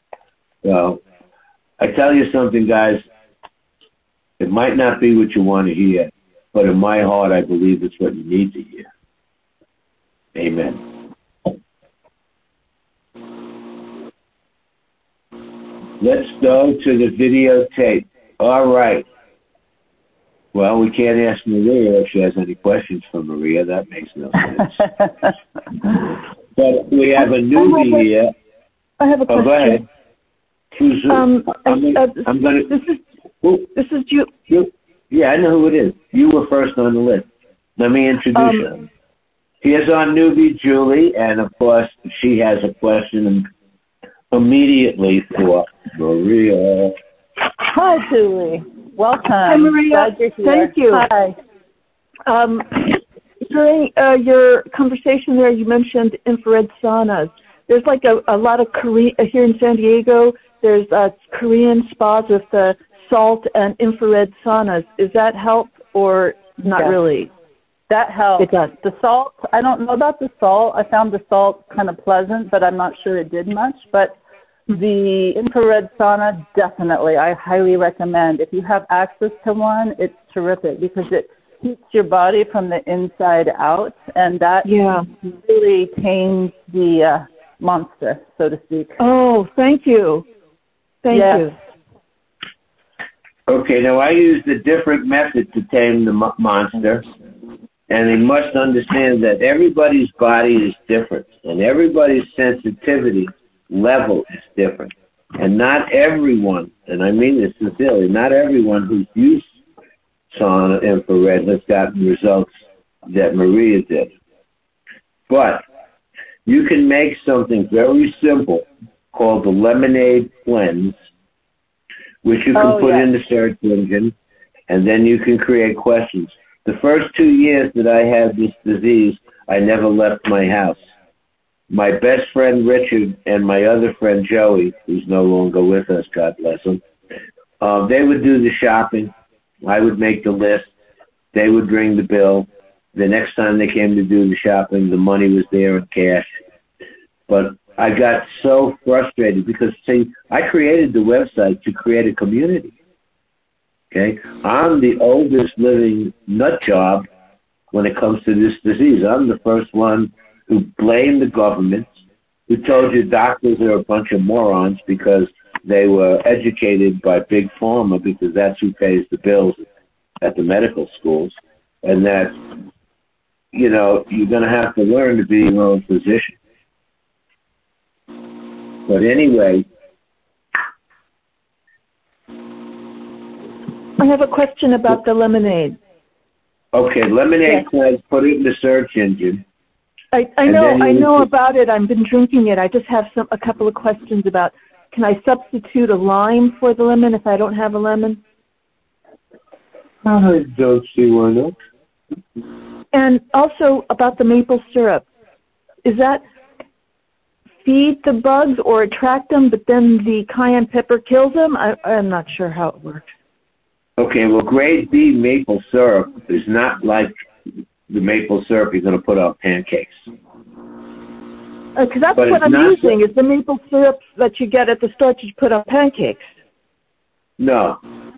I tell you something, guys. It might not be what you want to hear, but in my heart, I believe it's what you need to hear. Amen. Let's go to the videotape. All right. Well, we can't ask Maria if she has any questions for Maria. That makes no sense. But we have a newbie here. I have a question. Go ahead. I'm going to. This is you. Yeah, I know who it is. You were first on the list. Let me introduce you. Here's our newbie, Julie, and of course, she has a question immediately for Maria. Hi, Julie. Welcome. Hi, Maria. Glad you're here. Thank you. Hi. During your conversation there, you mentioned infrared saunas. There's like a lot of Korean here in San Diego. There's Korean spas with the salt and infrared saunas. Does that help or not really? That helps. It does. The salt, I don't know about the salt. I found the salt kind of pleasant, but I'm not sure it did much. But the infrared sauna, definitely, I highly recommend. If you have access to one, it's terrific because it heats your body from the inside out, and that really tames the monster, so to speak. Oh, thank you. Thank you. Okay, now I used a different method to tame the monster, and they must understand that everybody's body is different, and everybody's sensitivity level is different. And not everyone, and I mean this sincerely, not everyone who's used sauna infrared has gotten results that Maria did. But you can make something very simple called the Lemonade Cleanse, which you can put in the search engine, and then you can create questions. The first 2 years that I had this disease, I never left my house. My best friend Richard and my other friend Joey, who's no longer with us, God bless him, they would do the shopping. I would make the list. They would bring the bill. The next time they came to do the shopping, the money was there in cash. But I got so frustrated because, see, I created the website to create a community. Okay? I'm the oldest living nut job when it comes to this disease. I'm the first one who blamed the government, who told you doctors are a bunch of morons because they were educated by Big Pharma because that's who pays the bills at the medical schools, and that, you know, you're going to have to learn to be your own physician. But anyway. I have a question about the lemonade. Okay, Lemonade Cleanse, put it in the search engine. I know about it. I've been drinking it. I just have a couple of questions about, can I substitute a lime for the lemon if I don't have a lemon? I don't see why not. And also about the maple syrup. Is that feed the bugs or attract them, but then the cayenne pepper kills them? I'm not sure how it works. Okay, well, grade B maple syrup is not like the maple syrup you're going to put on pancakes. Because that's what I'm using, is the maple syrup that you get at the store that you put on pancakes. No.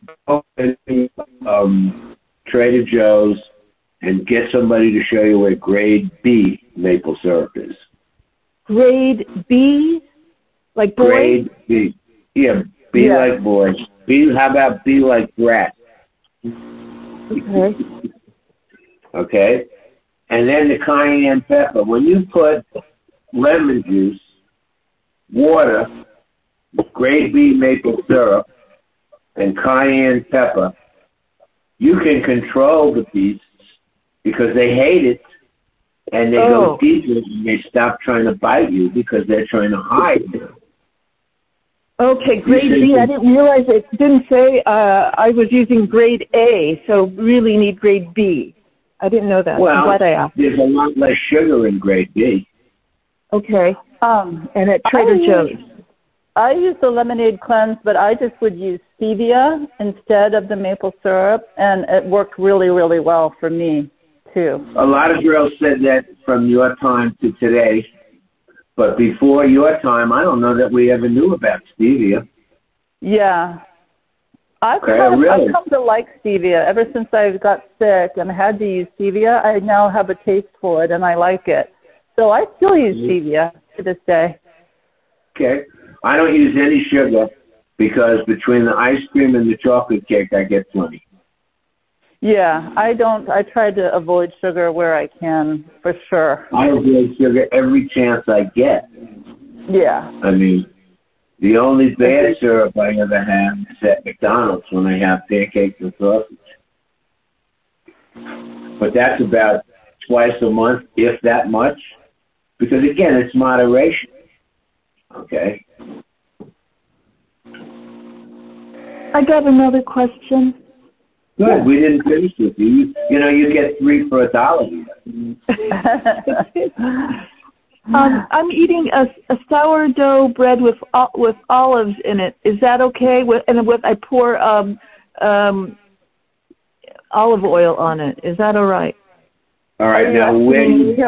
Trader Joe's and get somebody to show you where grade B maple syrup is. Grade B? Like boy? Grade B. Yeah, B like boy. B, how about B like brat? Okay. Okay? And then the cayenne pepper. When you put lemon juice, water, grade B maple syrup, and cayenne pepper, you can control the beasts because they hate it, and they go deeper and they stop trying to bite you because they're trying to hide you. Okay, grade B. I didn't realize it didn't say I was using grade A, so really need grade B. I didn't know that. Well, I'm glad I asked. There's a lot less sugar in grade B. Okay. And at Trader Joe's. I use the Lemonade Cleanse, but I just would use stevia instead of the maple syrup, and it worked really, really well for me, too. A lot of girls said that from your time to today. But before your time, I don't know that we ever knew about stevia. Yeah. I've come to like stevia. Ever since I got sick and had to use stevia, I now have a taste for it, and I like it. So I still use stevia to this day. Okay. I don't use any sugar because between the ice cream and the chocolate cake, I get plenty. Yeah, I try to avoid sugar where I can, for sure. I avoid sugar every chance I get. Yeah. I mean, the only bad syrup I ever have is at McDonald's when I have pancakes and sausage. But that's about twice a month, if that much. Because, again, it's moderation. Okay? I got another question. Good. We didn't finish with you. You know, you get 3 for $1 here. I'm eating a sourdough bread with olives in it. Is that okay? I pour olive oil on it. Is that all right? All right. Now, where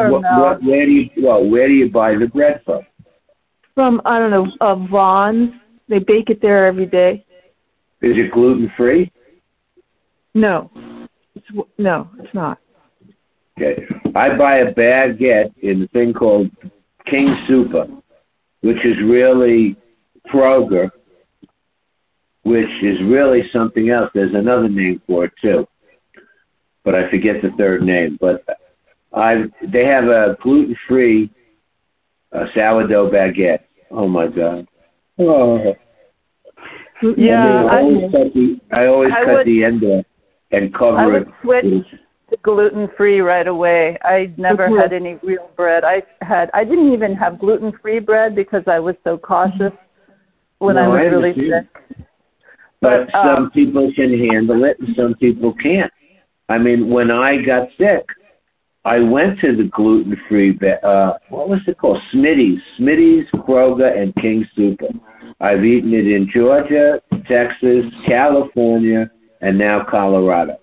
do you buy the bread from? From, I don't know, Vaughn's. They bake it there every day. Is it gluten-free? No. It's not. Okay. I buy a baguette in a thing called King Super, which is really Kroger, which is really something else. There's another name for it, too, but I forget the third name. But they have a gluten-free sourdough baguette. Oh, my God. Oh. Yeah. I always cut the end off and cover it. I would switch to gluten-free right away. I never had any real bread. I didn't even have gluten-free bread because I was so cautious when I was really sick. But some people can handle it and some people can't. I mean, when I got sick, I went to the gluten-free, what was it called? Smitty's, Kroger, and King Super. I've eaten it in Georgia, Texas, California, and now Colorado.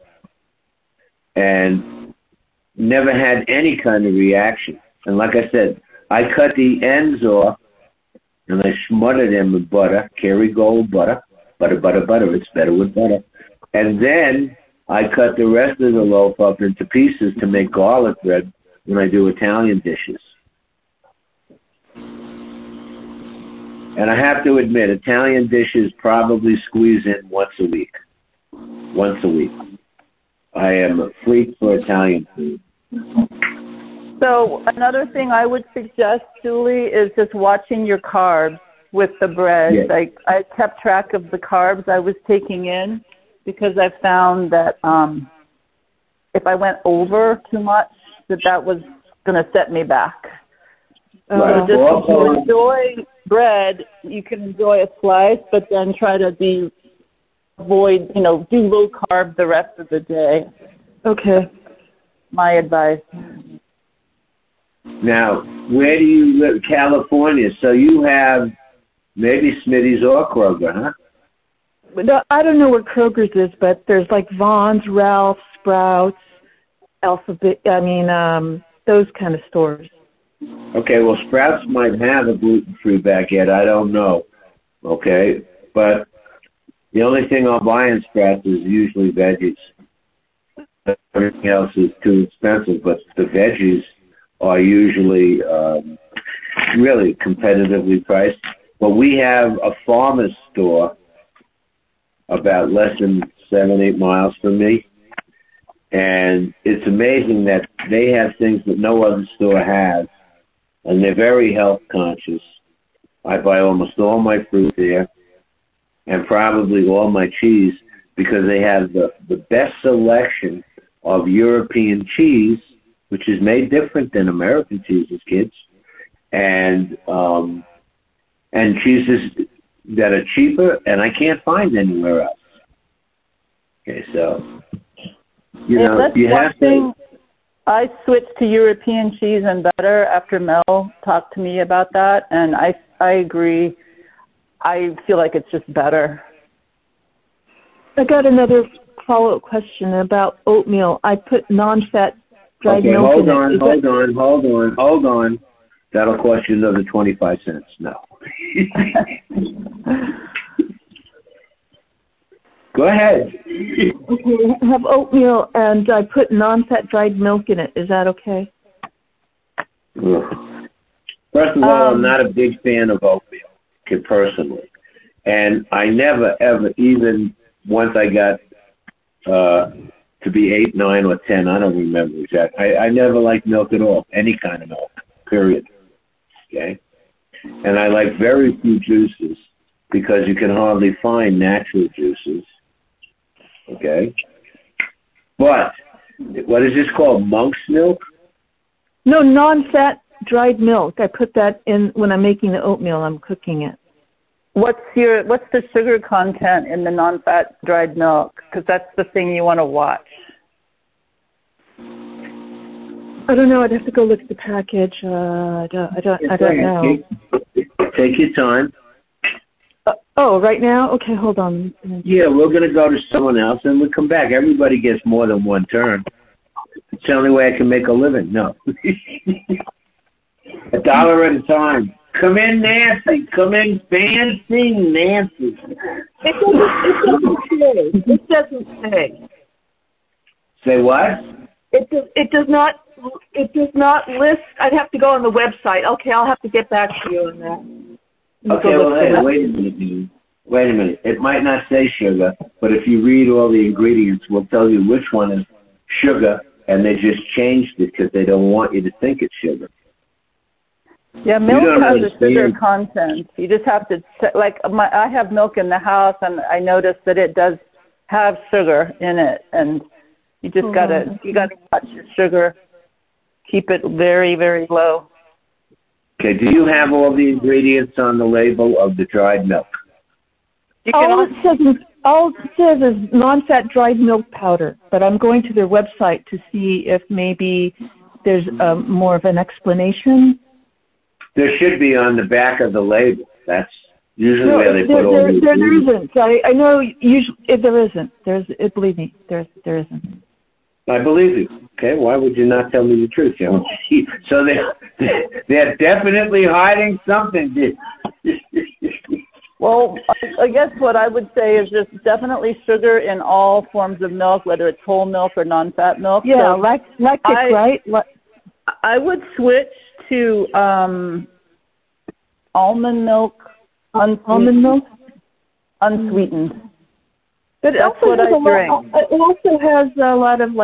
And never had any kind of reaction. And like I said, I cut the ends off, and I smother them with butter, Kerrygold butter. Butter. It's better with butter. And then I cut the rest of the loaf up into pieces to make garlic bread when I do Italian dishes. And I have to admit, Italian dishes probably squeeze in once a week. I am a freak for Italian food. So another thing I would suggest, Julie, is just watching your carbs with the bread. Yes. Like I kept track of the carbs I was taking in because I found that if I went over too much, that was going to set me back. So just if you enjoy bread, you can enjoy a slice, but then try to avoid, do low carb the rest of the day. Okay. My advice. Now, where do you live? California. So you have maybe Smitty's or Kroger, huh? I don't know where Kroger's is, but there's like Vaughn's, Ralph's, Sprouts, those kind of stores. Okay, well, Sprouts might have a gluten-free baguette. I don't know. Okay, but the only thing I'll buy in Sprouts is usually veggies. Everything else is too expensive, but the veggies are usually really competitively priced. But we have a farmer's store about less than 7-8 miles from me, and it's amazing that they have things that no other store has, and they're very health conscious. I buy almost all my fruit there, and probably all my cheese, because they have the best selection of European cheese, which is made different than American cheeses, kids, and cheeses that are cheaper, and I can't find anywhere else. Okay, so you have to. I switched to European cheese and butter after Mel talked to me about that, and I agree. I feel like it's just better. I got another follow-up question about oatmeal. I put non-fat dried milk in it. Hold on. That'll cost you another 25 cents. No. Go ahead. Okay, I have oatmeal, and I put non-fat dried milk in it. Is that okay? First of all, I'm not a big fan of oatmeal, personally. And I never, ever, even once I got to be 8, 9, or 10, I don't remember exactly. I never liked milk at all, any kind of milk, period. Okay? And I like very few juices because you can hardly find natural juices. Okay? But what is this called? Monk's milk? No, non-fat dried milk. I put that in when I'm making the oatmeal. I'm cooking it. What's the sugar content in the non-fat dried milk? Because that's the thing you want to watch. I don't know. I'd have to go look at the package. I don't know. Take your time. Right now? Okay, hold on. Yeah, we're going to go to someone else and we'll come back. Everybody gets more than one turn. It's the only way I can make a living. No. $1 at a time. Come in, Nancy. Come in, fancy Nancy. It doesn't say. Say what? It does not list. I'd have to go on the website. Okay, I'll have to get back to you on that. Okay, well, hey, wait a minute. Wait a minute. It might not say sugar, but if you read all the ingredients, we'll tell you which one is sugar, and they just changed it because they don't want you to think it's sugar. Yeah, milk has a sugar content. You just have to, I have milk in the house, and I noticed that it does have sugar in it, and you just gotta watch your sugar. Keep it very, very low. Okay, do you have all the ingredients on the label of the dried milk? All it says is non-fat dried milk powder, but I'm going to their website to see if maybe there's more of an explanation. There should be on the back of the label. That's usually where they put all the ingredients. There isn't. I know usually there isn't. Believe me, there isn't. I believe you. Okay, why would you not tell me the truth? So they're definitely hiding something. Well, I guess what I would say is just definitely sugar in all forms of milk, whether it's whole milk or non-fat milk. Yeah, so right? I would switch to almond milk, unsweetened. But that's what I drink. It also has a lot of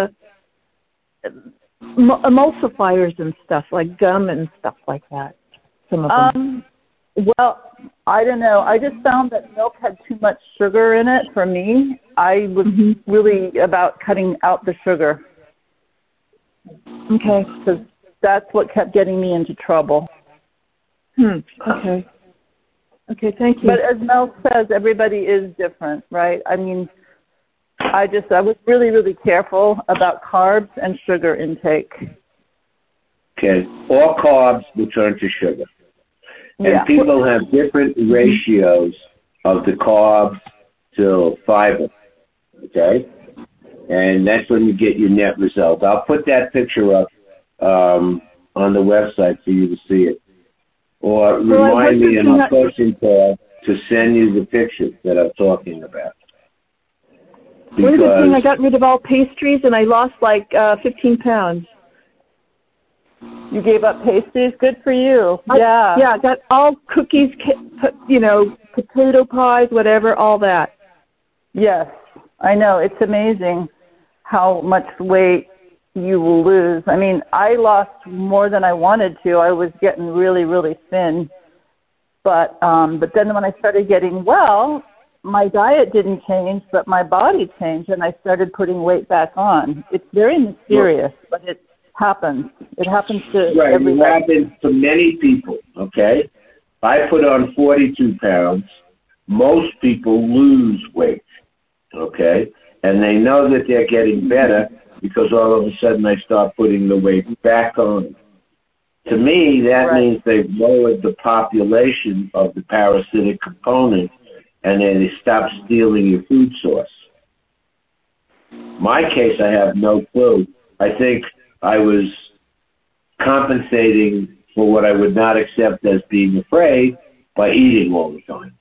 emulsifiers and stuff, like gum and stuff like that. Some of them. Well, I don't know. I just found that milk had too much sugar in it for me. I was really about cutting out the sugar. Okay. Because that's what kept getting me into trouble. Okay. Okay, thank you. But as Mel says, everybody is different, right? I mean, I was really, really careful about carbs and sugar intake. Okay. All carbs will turn to sugar. And people have different ratios of the carbs to fiber. Okay? And that's when you get your net result. I'll put that picture up on the website for you to see it. Or remind me in our coaching call to send you the picture that I'm talking about. What is the thing? I got rid of all pastries and I lost 15 pounds. You gave up pastries? Good for you. Yeah, I got all cookies, potato pies, whatever, all that. Yes, I know. It's amazing how much weight you will lose. I mean, I lost more than I wanted to. I was getting really, really thin. But then when I started getting well, my diet didn't change, but my body changed, and I started putting weight back on. It's very mysterious, but it happens. It happens to everybody. It happens to many people, okay? I put on 42 pounds. Most people lose weight, okay? And they know that they're getting better because all of a sudden they start putting the weight back on. To me, that means they've lowered the population of the parasitic component and then they stop stealing your food source. My case, I have no clue. I think I was compensating for what I would not accept as being afraid by eating all the time.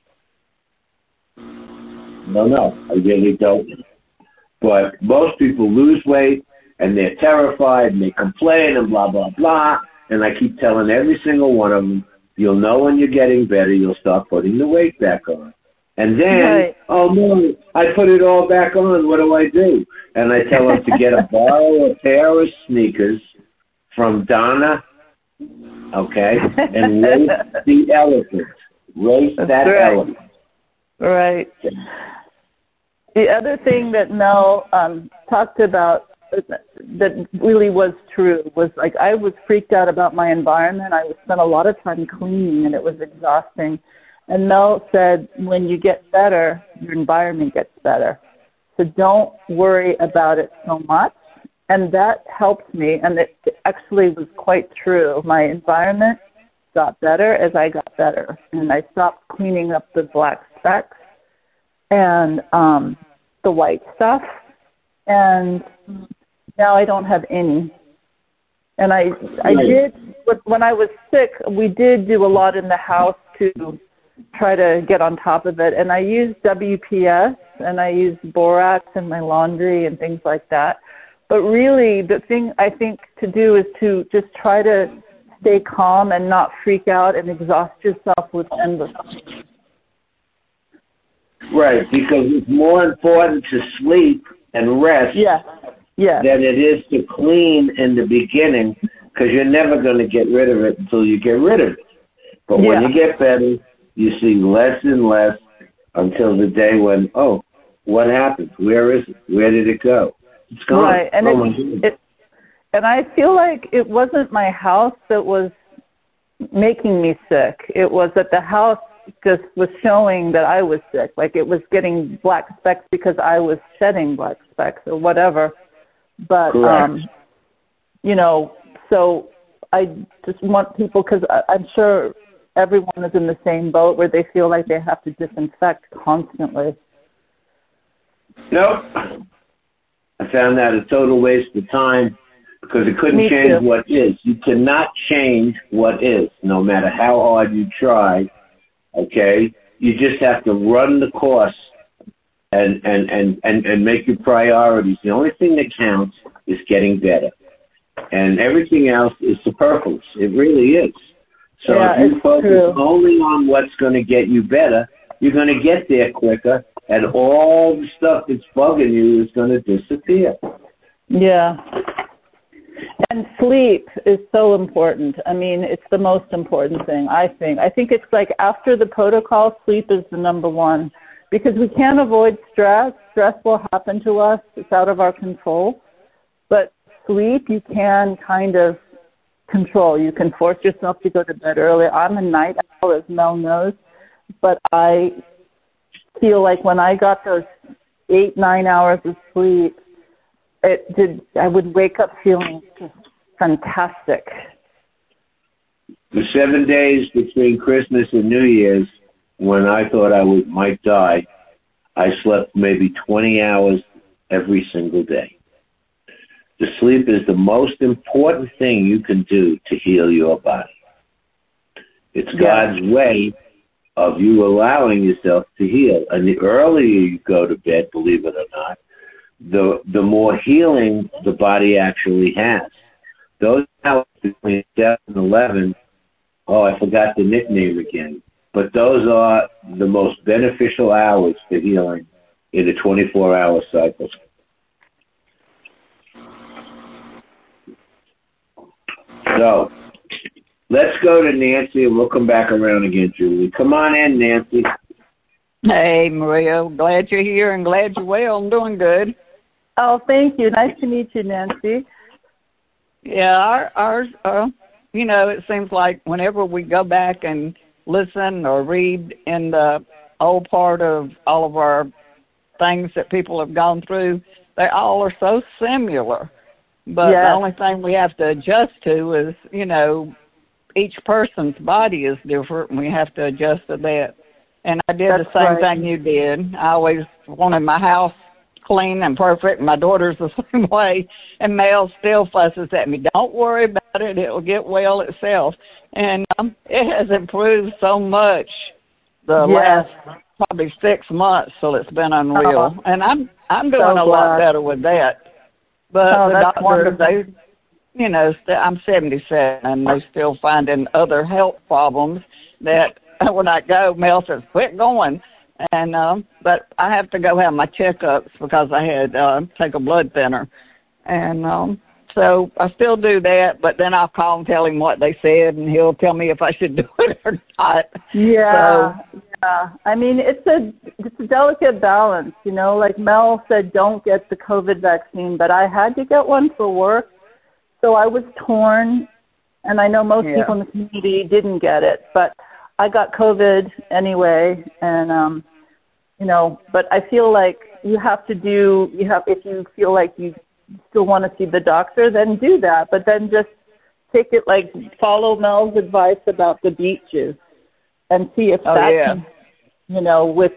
No, I really don't. But most people lose weight, and they're terrified, and they complain, and blah, blah, blah. And I keep telling every single one of them, You'll know when you're getting better. You'll start putting the weight back on. And then, oh, no, I put it all back on. What do I do? And I tell them to borrow a pair of sneakers from Donna, okay, and race the elephant. Race that elephant. Right. The other thing that Mel talked about that really was true was, like, I was freaked out about my environment. I spent a lot of time cleaning, and it was exhausting. And Mel said, when you get better, your environment gets better. So don't worry about it so much. And that helped me, and it actually was quite true. My environment got better as I got better, and I stopped cleaning up the black specks and the white stuff, and now I don't have any. And I did, when I was sick, we did do a lot in the house to try to get on top of it. And I used WPS, and I used borax in my laundry and things like that. But really, the thing I think to do is to just try to stay calm and not freak out and exhaust yourself with endless. Right, because it's more important to sleep and rest than it is to clean in the beginning, because you're never going to get rid of it until you get rid of it. But when you get better, you see less and less until the day when, oh, what happened? Where is it? Where did it go? It's gone. Right, and and I feel like it wasn't my house that was making me sick. It was that the house just was showing that I was sick. Like, it was getting black specks because I was shedding black specks or whatever. But, you know, so I just want people, because I'm sure everyone is in the same boat where they feel like they have to disinfect constantly. Nope. I found that a total waste of time, because it couldn't change what is. You cannot change what is, no matter how hard you try, okay? You just have to run the course and make your priorities. The only thing that counts is getting better. And everything else is superfluous. It really is. So if you focus only on what's going to get you better, you're going to get there quicker, and all the stuff that's bugging you is going to disappear. Yeah. And sleep is so important. I mean, it's the most important thing, I think. I think it's like after the protocol, sleep is the number one, because we can't avoid stress. Stress will happen to us. It's out of our control. But sleep, you can kind of control. You can force yourself to go to bed early. I'm a night owl, as Mel knows, but I feel like when I got those 8-9 hours of sleep, I would wake up feeling just fantastic. The 7 days between Christmas and New Year's, when I thought I might die, I slept maybe 20 hours every single day. The sleep is the most important thing you can do to heal your body. It's God's way of you allowing yourself to heal. And the earlier you go to bed, believe it or not, the more healing the body actually has. Those hours between 7 and 11, I forgot the nickname again, but those are the most beneficial hours for healing in a 24-hour cycle. So, let's go to Nancy, and we'll come back around again, Julie. Come on in, Nancy. Hey, Maria. Glad you're here and glad you're well and doing good. Oh, thank you. Nice to meet you, Nancy. Yeah, ours, you know, it seems like whenever we go back and listen or read in the old part of all of our things that people have gone through, they all are so similar. But the only thing we have to adjust to is, you know, each person's body is different, and we have to adjust to that. And I did the same thing you did. I always wanted my house clean and perfect, and my daughter's the same way. And Mel still fusses at me. Don't worry about it. It will get well itself. And it has improved so much the last probably 6 months, so it's been unreal. And I'm doing a lot better with that. But the doctor, I'm 77 and they're still finding other health problems that when I go, Mel says, quit going. And but I have to go have my checkups because I had take a blood thinner. And so I still do that, but then I'll call and tell him what they said, and he'll tell me if I should do it or not. Yeah. I mean, it's a delicate balance, Like Mel said, don't get the COVID vaccine, but I had to get one for work, so I was torn. And I know most people in the community didn't get it, but I got COVID anyway. And but I feel like if you feel like you still want to see the doctor, then do that. But then just take it, follow Mel's advice about the beet juice and see if can, with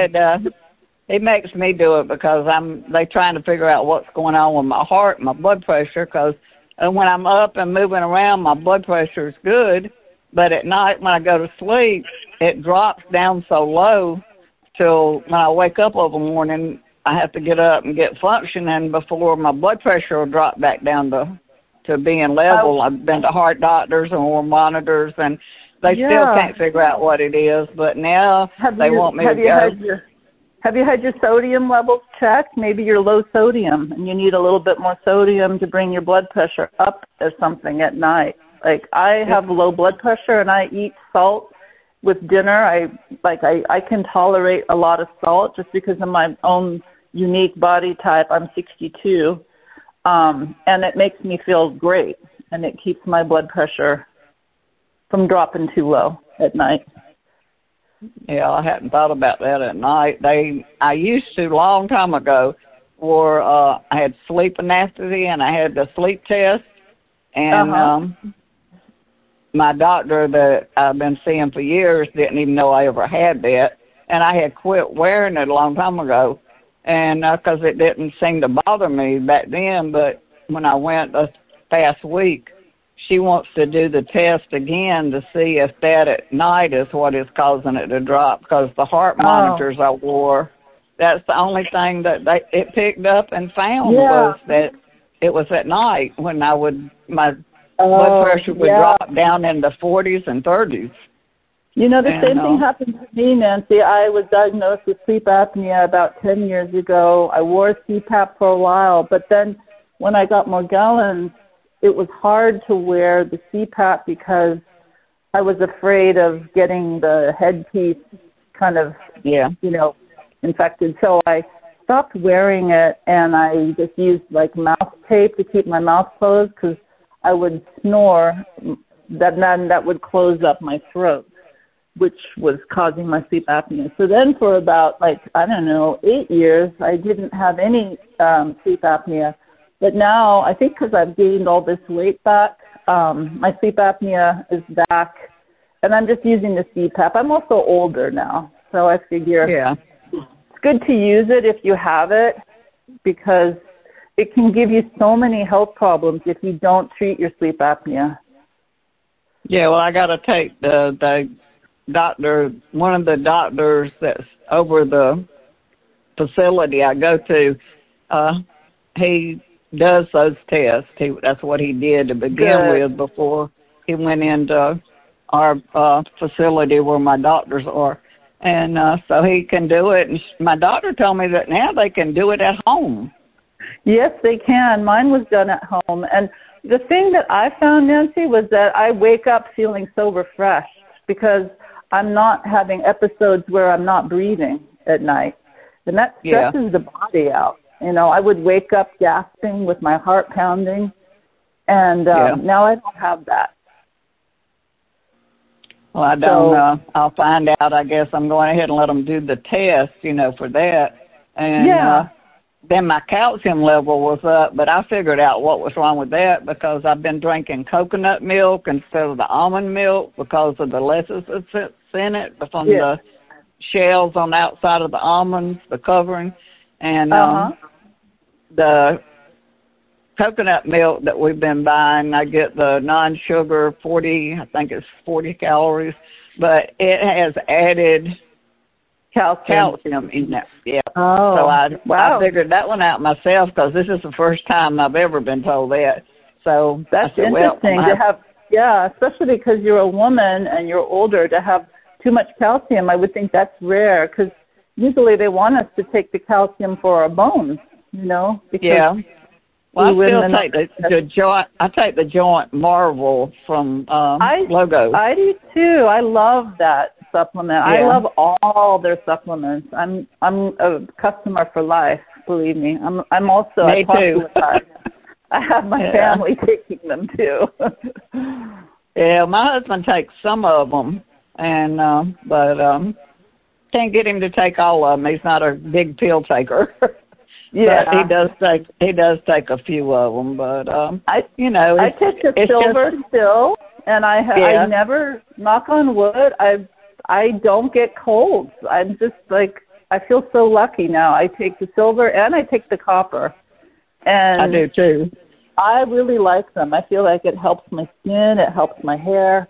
it makes me do it because they trying to figure out what's going on with my heart and my blood pressure, because when I'm up and moving around, my blood pressure is good. But at night when I go to sleep, it drops down so low till when I wake up every morning, I have to get up and get functioning before my blood pressure will drop back down to being level. I've been to heart doctors and more monitors, and they still can't figure out what it is. But now want me to go. Have you had your sodium levels checked? Maybe you're low sodium, and you need a little bit more sodium to bring your blood pressure up or something at night. Like I have low blood pressure, and I eat salt with dinner. I can tolerate a lot of salt just because of my own unique body type. I'm 62, and it makes me feel great, and it keeps my blood pressure from dropping too low at night. Yeah, I hadn't thought about that at night. I used to a long time ago, where I had sleep anapnea and I had the sleep test, and my doctor that I've been seeing for years didn't even know I ever had that, and I had quit wearing it a long time ago, and because it didn't seem to bother me back then. But when I went this past week, she wants to do the test again to see if that at night is what is causing it to drop, because the heart monitors I wore, that's the only thing that it picked up and found was that it was at night when my blood pressure would drop down in the 40s and 30s. The same thing happened to me, Nancy. I was diagnosed with sleep apnea about 10 years ago. I wore CPAP for a while, but then when I got Morgellons, it was hard to wear the CPAP because I was afraid of getting the headpiece kind of, infected. So I stopped wearing it, and I just used mouth tape to keep my mouth closed because I would snore, that would close up my throat, which was causing my sleep apnea. So then for about 8 years, I didn't have any sleep apnea. But now, I think because I've gained all this weight back, my sleep apnea is back, and I'm just using the CPAP. I'm also older now, so I figure it's good to use it if you have it, because it can give you so many health problems if you don't treat your sleep apnea. Yeah, well, I got to take the doctor, one of the doctors that's over the facility I go to, he does those tests. That's what he did to begin with before he went into our facility where my doctors are. And so he can do it. And my doctor told me that now they can do it at home. Yes, they can. Mine was done at home. And the thing that I found, Nancy, was that I wake up feeling so refreshed because I'm not having episodes where I'm not breathing at night. And that stresses the body out. I would wake up gasping with my heart pounding, and now I don't have that. Well, I don't. I'll find out. I guess I'm going ahead and let them do the test, for that. And then my calcium level was up, but I figured out what was wrong with that because I've been drinking coconut milk instead of the almond milk because of the lecithin that's in it from the shells on the outside of the almonds, the covering. And the coconut milk that we've been buying, I get the non-sugar 40, I think it's 40 calories, but it has added calcium in that. Yeah. Oh, so I figured that one out myself because this is the first time I've ever been told that. So that's I said, interesting to have. Yeah, especially because you're a woman and you're older, to have too much calcium. I would think that's rare because usually they want us to take the calcium for our bones. Because yeah. Well, I still take the joint. I take the Joint Marvel from Logo. I do too. I love that supplement. Yeah. I love all their supplements. I'm a customer for life. Believe me. I'm also me too. I have my family taking them too. Yeah, my husband takes some of them, and but can't get him to take all of them. He's not a big pill taker. Yeah, but he does take a few of them. But I take the silver still, and I never, knock on wood, I don't get colds. I'm just like, I feel so lucky now. I take the silver and I take the copper. And I do too. I really like them. I feel like it helps my skin. It helps my hair.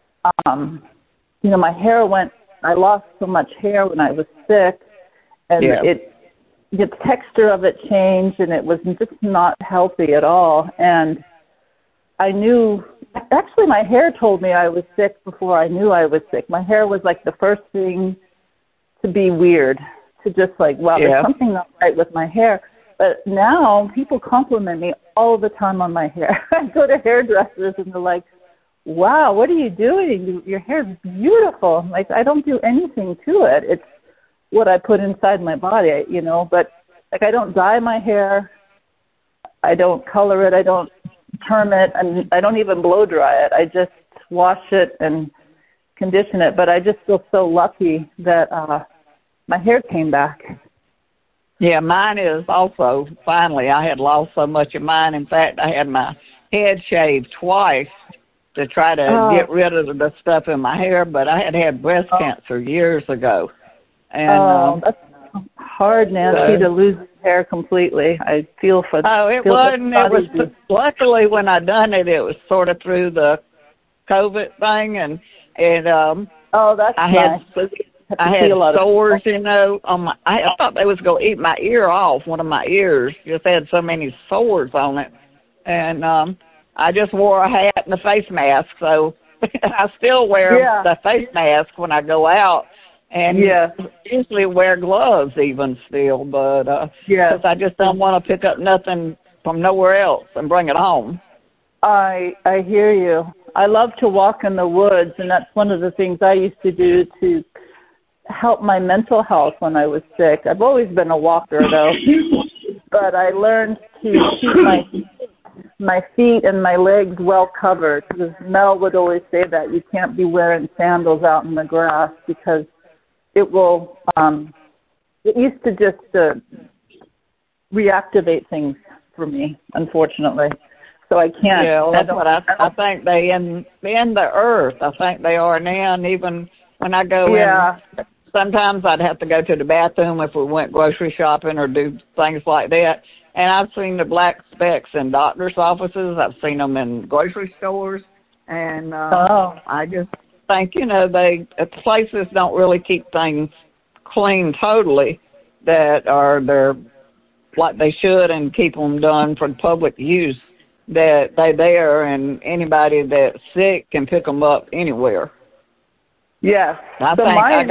My hair I lost so much hair when I was sick, and the texture of it changed, and it was just not healthy at all. And I knew, actually my hair told me I was sick before I knew I was sick. My hair was like the first thing to be weird, to just like, wow, there's something not right with my hair. But now people compliment me all the time on my hair. I go to hairdressers and they're like, wow, what are you doing? Your hair is beautiful. Like, I don't do anything to it. It's what I put inside my body, but like, I don't dye my hair. I don't color it. I don't perm it. And I don't even blow dry it. I just wash it and condition it. But I just feel so lucky that my hair came back. Yeah, mine is also, finally, I had lost so much of mine. In fact, I had my head shaved twice to try to get rid of the stuff in my hair, but I had breast cancer years ago. And that's hard, Nancy, to lose hair completely. I feel for it wasn't. It was luckily when I done it, it was sort of through the COVID thing, and that's nice. I had sores, on my. I thought they was gonna eat my ear off. One of my ears just had so many sores on it, and I just wore a hat and a face mask. So I still wear the face mask when I go out. And usually wear gloves even still, but because I just don't want to pick up nothing from nowhere else and bring it home. I hear you. I love to walk in the woods, and that's one of the things I used to do to help my mental health when I was sick. I've always been a walker, though, but I learned to keep my feet and my legs well covered, because Mel would always say that you can't be wearing sandals out in the grass because it will, it used to just reactivate things for me, unfortunately. So I can't. Yeah, well, that's what I think they in the earth. I think they are now, and even when I go in, sometimes I'd have to go to the bathroom if we went grocery shopping or do things like that. And I've seen the black specks in doctor's offices. I've seen them in grocery stores. And I just think, places don't really keep things clean totally that are they're like they should and keep them done for public use, that they're there and anybody that's sick can pick them up anywhere. Yes. My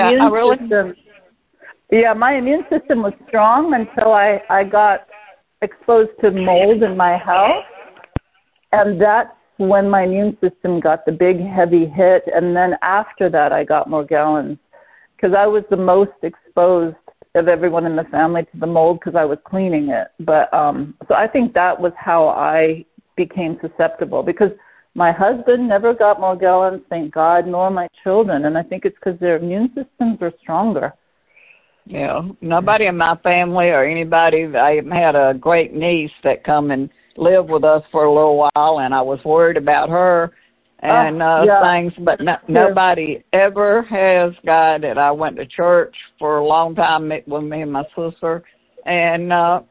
immune system was strong until I got exposed to mold in my house, and that's when my immune system got the big heavy hit. And then after that I got Morgellons, because I was the most exposed of everyone in the family to the mold because I was cleaning it. But so I think that was how I became susceptible, because my husband never got Morgellons, thank God, nor my children, and I think it's because their immune systems are stronger. Yeah, nobody in my family or anybody. I had a great niece that come and lived with us for a little while, and I was worried about her and things, but nobody ever has got it. I went to church for a long time with me and my sister, and I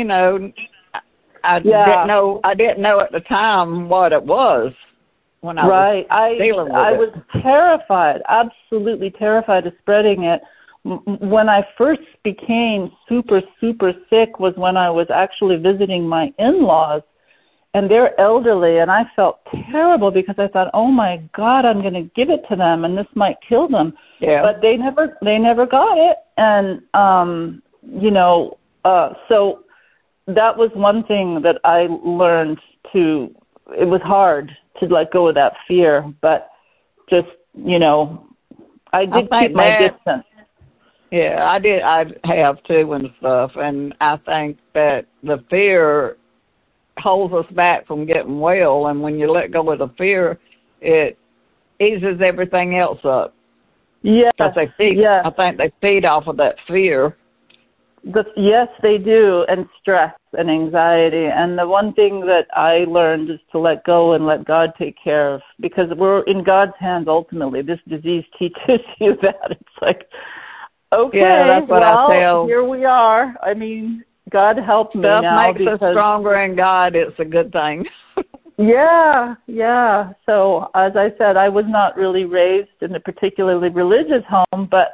didn't know at the time what it was when I was dealing with it. I was terrified, absolutely terrified of spreading it. When I first became super, super sick was when I was actually visiting my in-laws, and they're elderly, and I felt terrible because I thought, oh my God, I'm going to give it to them, and this might kill them. Yeah. But they never got it, and so that was one thing that I learned to. It was hard to let go of that fear, but just I did keep my distance. Yeah, I did. I have too and stuff, and I think that the fear holds us back from getting well, and when you let go of the fear, it eases everything else up. Yeah, I think they feed off of that fear. Yes, they do, and stress and anxiety. And the one thing that I learned is to let go and let God take care of, because we're in God's hands ultimately. This disease teaches you that. It's like, okay, that's what I tell. Here we are. I mean, God help me Stuff now. makes us stronger in God. It's a good thing. Yeah. So, as I said, I was not really raised in a particularly religious home, but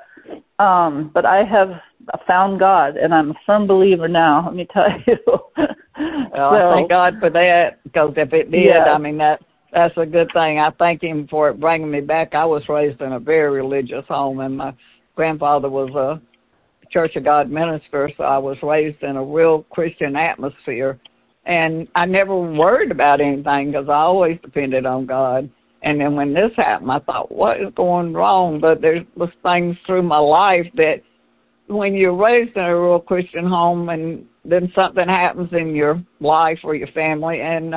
I have found God, and I'm a firm believer now, let me tell you. Well, I thank God for that, because if it did, I mean, that's a good thing. I thank Him for it bringing me back. I was raised in a very religious home, and my grandfather was a Church of God minister, so I was raised in a real Christian atmosphere. And I never worried about anything because I always depended on God. And then when this happened, I thought, what is going wrong? But there was things through my life that when you're raised in a real Christian home and then something happens in your life or your family, and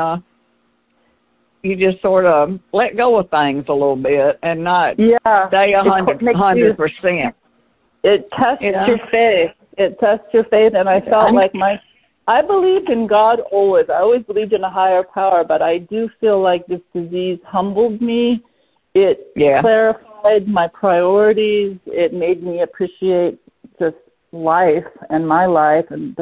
you just sort of let go of things a little bit and not stay 100%. It tests your faith. It tests your faith, and I felt like I believed in God always. I always believed in a higher power, but I do feel like this disease humbled me. It clarified my priorities. It made me appreciate just life and my life, and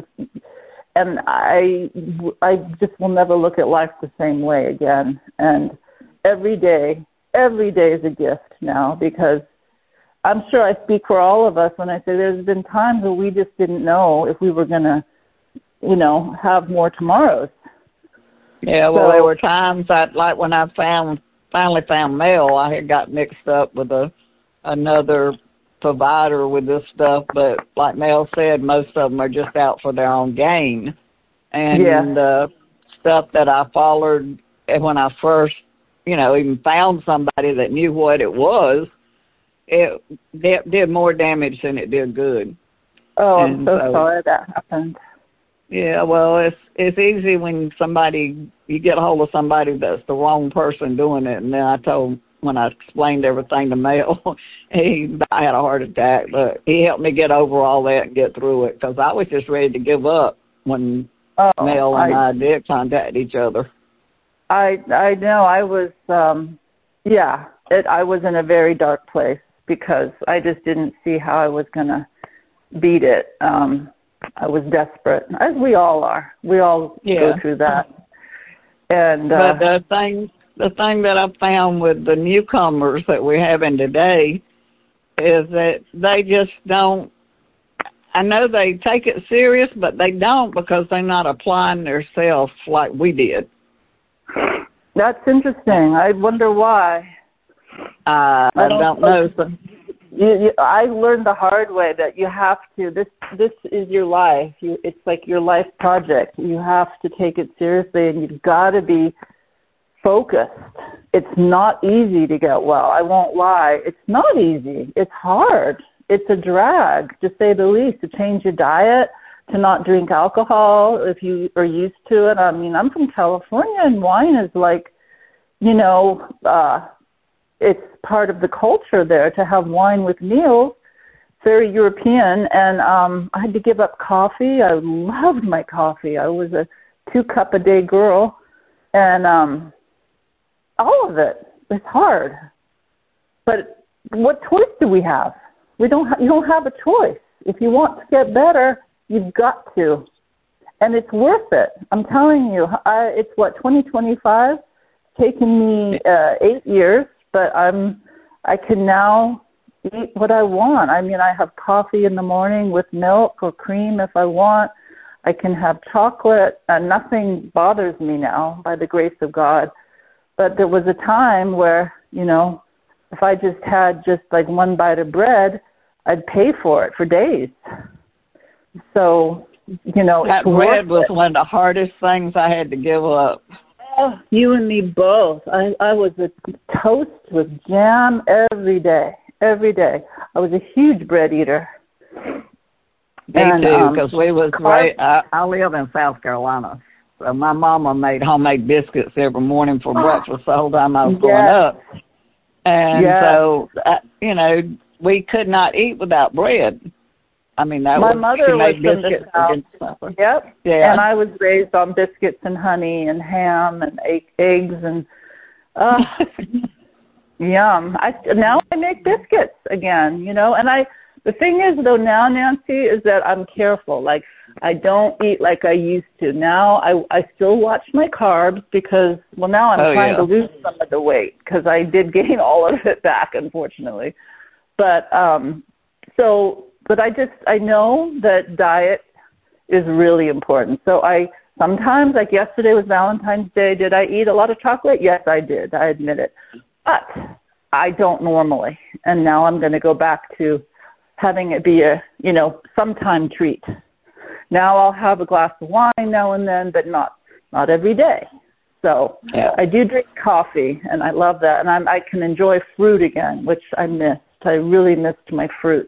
I just will never look at life the same way again. And every day is a gift now, because I'm sure I speak for all of us when I say there's been times where we just didn't know if we were going to have more tomorrows. Yeah, well, there were times that, like when I finally found Mel, I had got mixed up with another provider with this stuff, but like Mel said, most of them are just out for their own gain. And the stuff that I followed when I first, even found somebody that knew what it was, it did more damage than it did good. Oh, I'm so sorry that happened. Yeah, well, it's easy when you get a hold of somebody that's the wrong person doing it. And then when I explained everything to Mel, I had a heart attack, but he helped me get over all that and get through it, because I was just ready to give up when Mel and I did contact each other. I know. I was, I was in a very dark place because I just didn't see how I was going to beat it. I was desperate, as we all are. We all go through that. And but the thing that I found with the newcomers that we're having today is that they just don't. I know they take it serious, but they don't, because they're not applying themselves like we did. That's interesting. I wonder why. I don't know. I learned the hard way that you have to. This is your life. It's like your life project. You have to take it seriously, and you've got to be focused. It's not easy to get well. I won't lie. It's not easy. It's hard. It's a drag, to say the least, to change your diet, to not drink alcohol if you are used to it. I mean, I'm from California, and wine is like, it's part of the culture there to have wine with meals. Very European, and I had to give up coffee. I loved my coffee. I was a 2-cup-a-day girl, and all of it. It's hard. But what choice do we have? You don't have a choice. If you want to get better, you've got to. And it's worth it. I'm telling you, it's 2025? It's taken me 8 years, but I can now eat what I want. I mean, I have coffee in the morning with milk or cream if I want. I I can have chocolate, and nothing bothers me now by the grace of God. But there was a time where, you know, if I just had just like one bite of bread, I'd pay for it for days. So, you know, that bread was one of the hardest things I had to give up. Oh, you and me both. I was a toast with jam every day. Every day. I was a huge bread eater. Me too, because we was right. I live in South Carolina, so my mama made homemade biscuits every morning for breakfast the whole time I was growing up, and so you know, we could not eat without bread. I mean, that my was mother she was made from the biscuits South. Yep. Yeah. And I was raised on biscuits and honey and ham and eggs and yum. Now I make biscuits again, you know, and the thing is, though, now, Nancy, is that I'm careful. Like, I don't eat like I used to. Now I still watch my carbs because, well, now I'm trying to lose some of the weight because I did gain all of it back, unfortunately. But but I know that diet is really important. So sometimes, like yesterday was Valentine's Day, did I eat a lot of chocolate? Yes, I did. I admit it. But I don't normally. And now I'm going to go back to having it be a, you know, sometime treat. Now I'll have a glass of wine now and then, but not every day. So I do drink coffee, and I love that. And I can enjoy fruit again, which I missed. I really missed my fruit.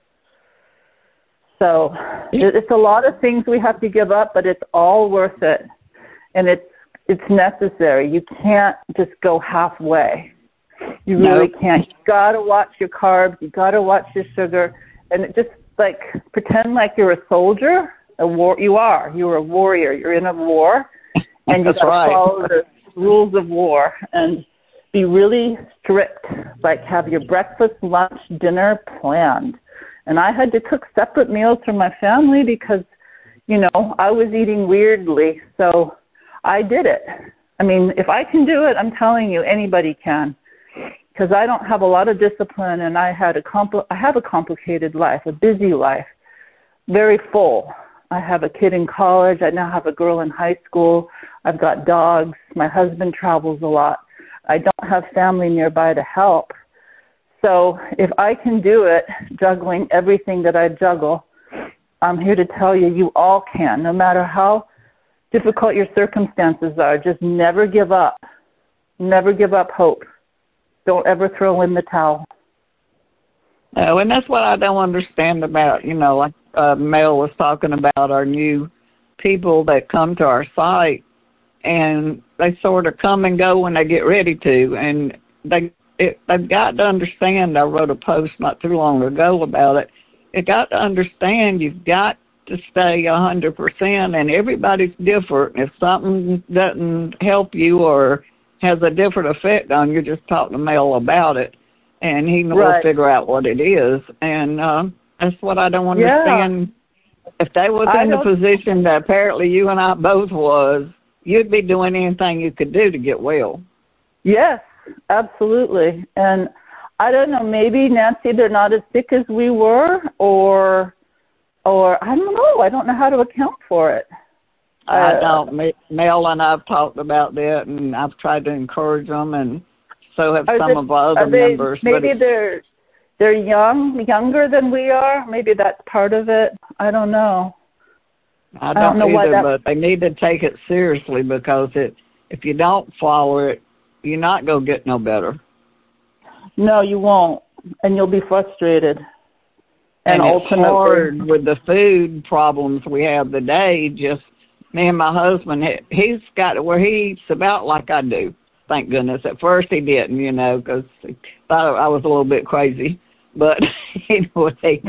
So it's a lot of things we have to give up, but it's all worth it. And it's necessary. You can't just go halfway. You really can't. You got to watch your carbs. You got to watch your sugar. And just like pretend like you're a soldier. You're a warrior. You're in a war. And you got to follow the rules of war and be really strict. Like have your breakfast, lunch, dinner planned. And I had to cook separate meals for my family because, you know, I was eating weirdly. So I did it. I mean, if I can do it, I'm telling you, anybody can. Because I don't have a lot of discipline, and I have a complicated life, a busy life, very full. I have a kid in college. I now have a girl in high school. I've got dogs. My husband travels a lot. I don't have family nearby to help. So if I can do it, juggling everything that I juggle, I'm here to tell you, you all can, no matter how difficult your circumstances are. Just never give up. Never give up hope. Don't ever throw in the towel. Oh, and that's what I don't understand about, you know, like Mel was talking about our new people that come to our site, and they sort of come and go when they get ready to, and they've got to understand. I wrote a post not too long ago about it. You got to understand you've got to stay 100%, and everybody's different. If something doesn't help you or has a different effect on you, just talk to Mel about it, and he will figure out what it is. And that's what I don't understand. Yeah. If they was in the position that apparently you and I both was, you'd be doing anything you could do to get well. Yes, absolutely. And I don't know, maybe, Nancy, they're not as sick as we were, or I don't know. I don't know how to account for it. I don't. Mel and I have talked about that, and I've tried to encourage them, and so have some of our other members. Maybe they're younger than we are. Maybe that's part of it. I don't know. I don't know either, but they need to take it seriously, because if you don't follow it, you're not going to get no better. No, you won't, and you'll be frustrated. And ultimately, it's hard with the food problems we have today. Just me and my husband, he's got it where he eats about like I do. Thank goodness. At first he didn't, you know, because he thought I was a little bit crazy. But anyway,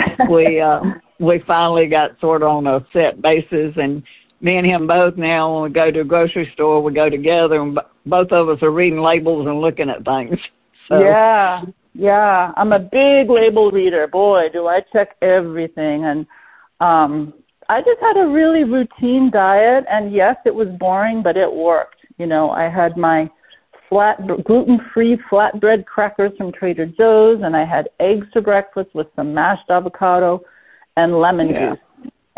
we finally got sort of on a set basis, and me and him both now, when we go to a grocery store, we go together, and both of us are reading labels and looking at things. So. Yeah. I'm a big label reader. Boy, do I check everything. And I just had a really routine diet, and yes, it was boring, but it worked. You know, I had my gluten-free flatbread crackers from Trader Joe's, and I had eggs for breakfast with some mashed avocado and lemon juice.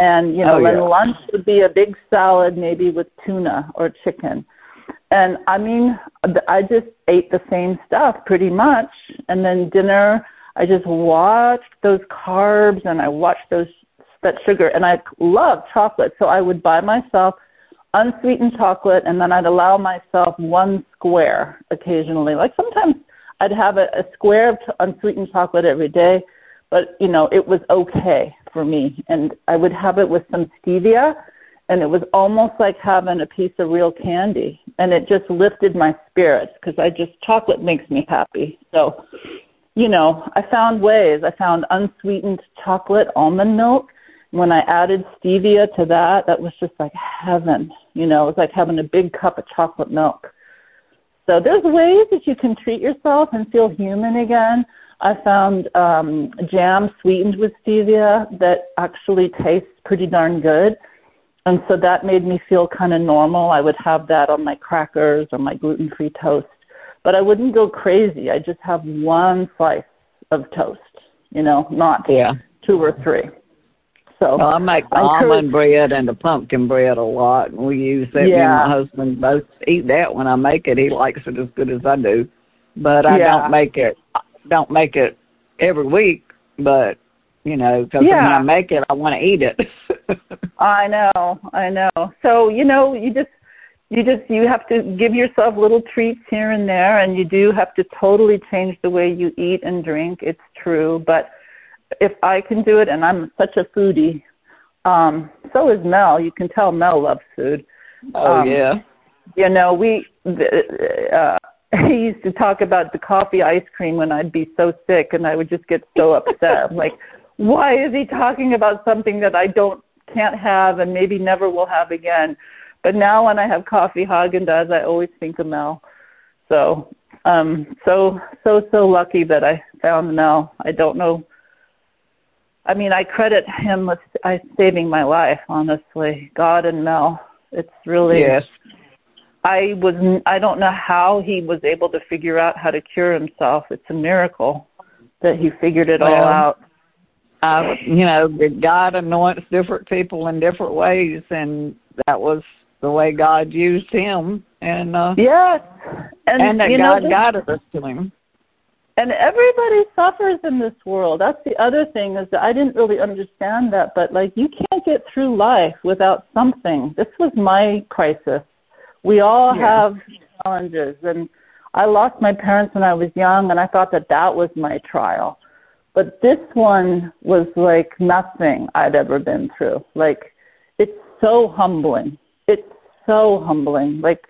And, then lunch would be a big salad, maybe with tuna or chicken. And, I mean, I just ate the same stuff pretty much. And then dinner, I just watched those carbs and I watched that sugar. And I love chocolate, so I would buy myself unsweetened chocolate, and then I'd allow myself one square occasionally. Like sometimes I'd have a square of unsweetened chocolate every day, but, it was okay for me. And I would have it with some stevia, and it was almost like having a piece of real candy. And it just lifted my spirits because chocolate makes me happy. So, I found ways. I found unsweetened chocolate almond milk. When I added stevia to that was just like heaven. It was like having a big cup of chocolate milk. So there's ways that you can treat yourself and feel human again. I found jam sweetened with stevia that actually tastes pretty darn good. And so that made me feel kind of normal. I would have that on my crackers or my gluten-free toast. But I wouldn't go crazy. I just have one slice of toast, not two or three. So I make the almond bread and the pumpkin bread a lot, and we use that. Me and my husband both eat that when I make it. He likes it as good as I do, but I don't make it every week. But because when I make it, I want to eat it. I know. So you have to give yourself little treats here and there, and you do have to totally change the way you eat and drink. It's true, but if I can do it, and I'm such a foodie, so is Mel. You can tell Mel loves food. Oh, yeah. He used to talk about the coffee ice cream when I'd be so sick, and I would just get so upset. I'm like, why is he talking about something that I can't have and maybe never will have again? But now when I have coffee Haagen-Dazs, I always think of Mel. So so lucky that I found Mel. I don't know. I mean, I credit him with saving my life, honestly. God and Mel. It's really... Yes. I don't know how he was able to figure out how to cure himself. It's a miracle that he figured it all out. God anoints different people in different ways, and that was the way God used him. And yes. And that God guided us to him. And everybody suffers in this world. That's the other thing, is that I didn't really understand that. But, you can't get through life without something. This was my crisis. We all have challenges. And I lost my parents when I was young, and I thought that was my trial. But this one was like nothing I'd ever been through. It's so humbling. It's so humbling. As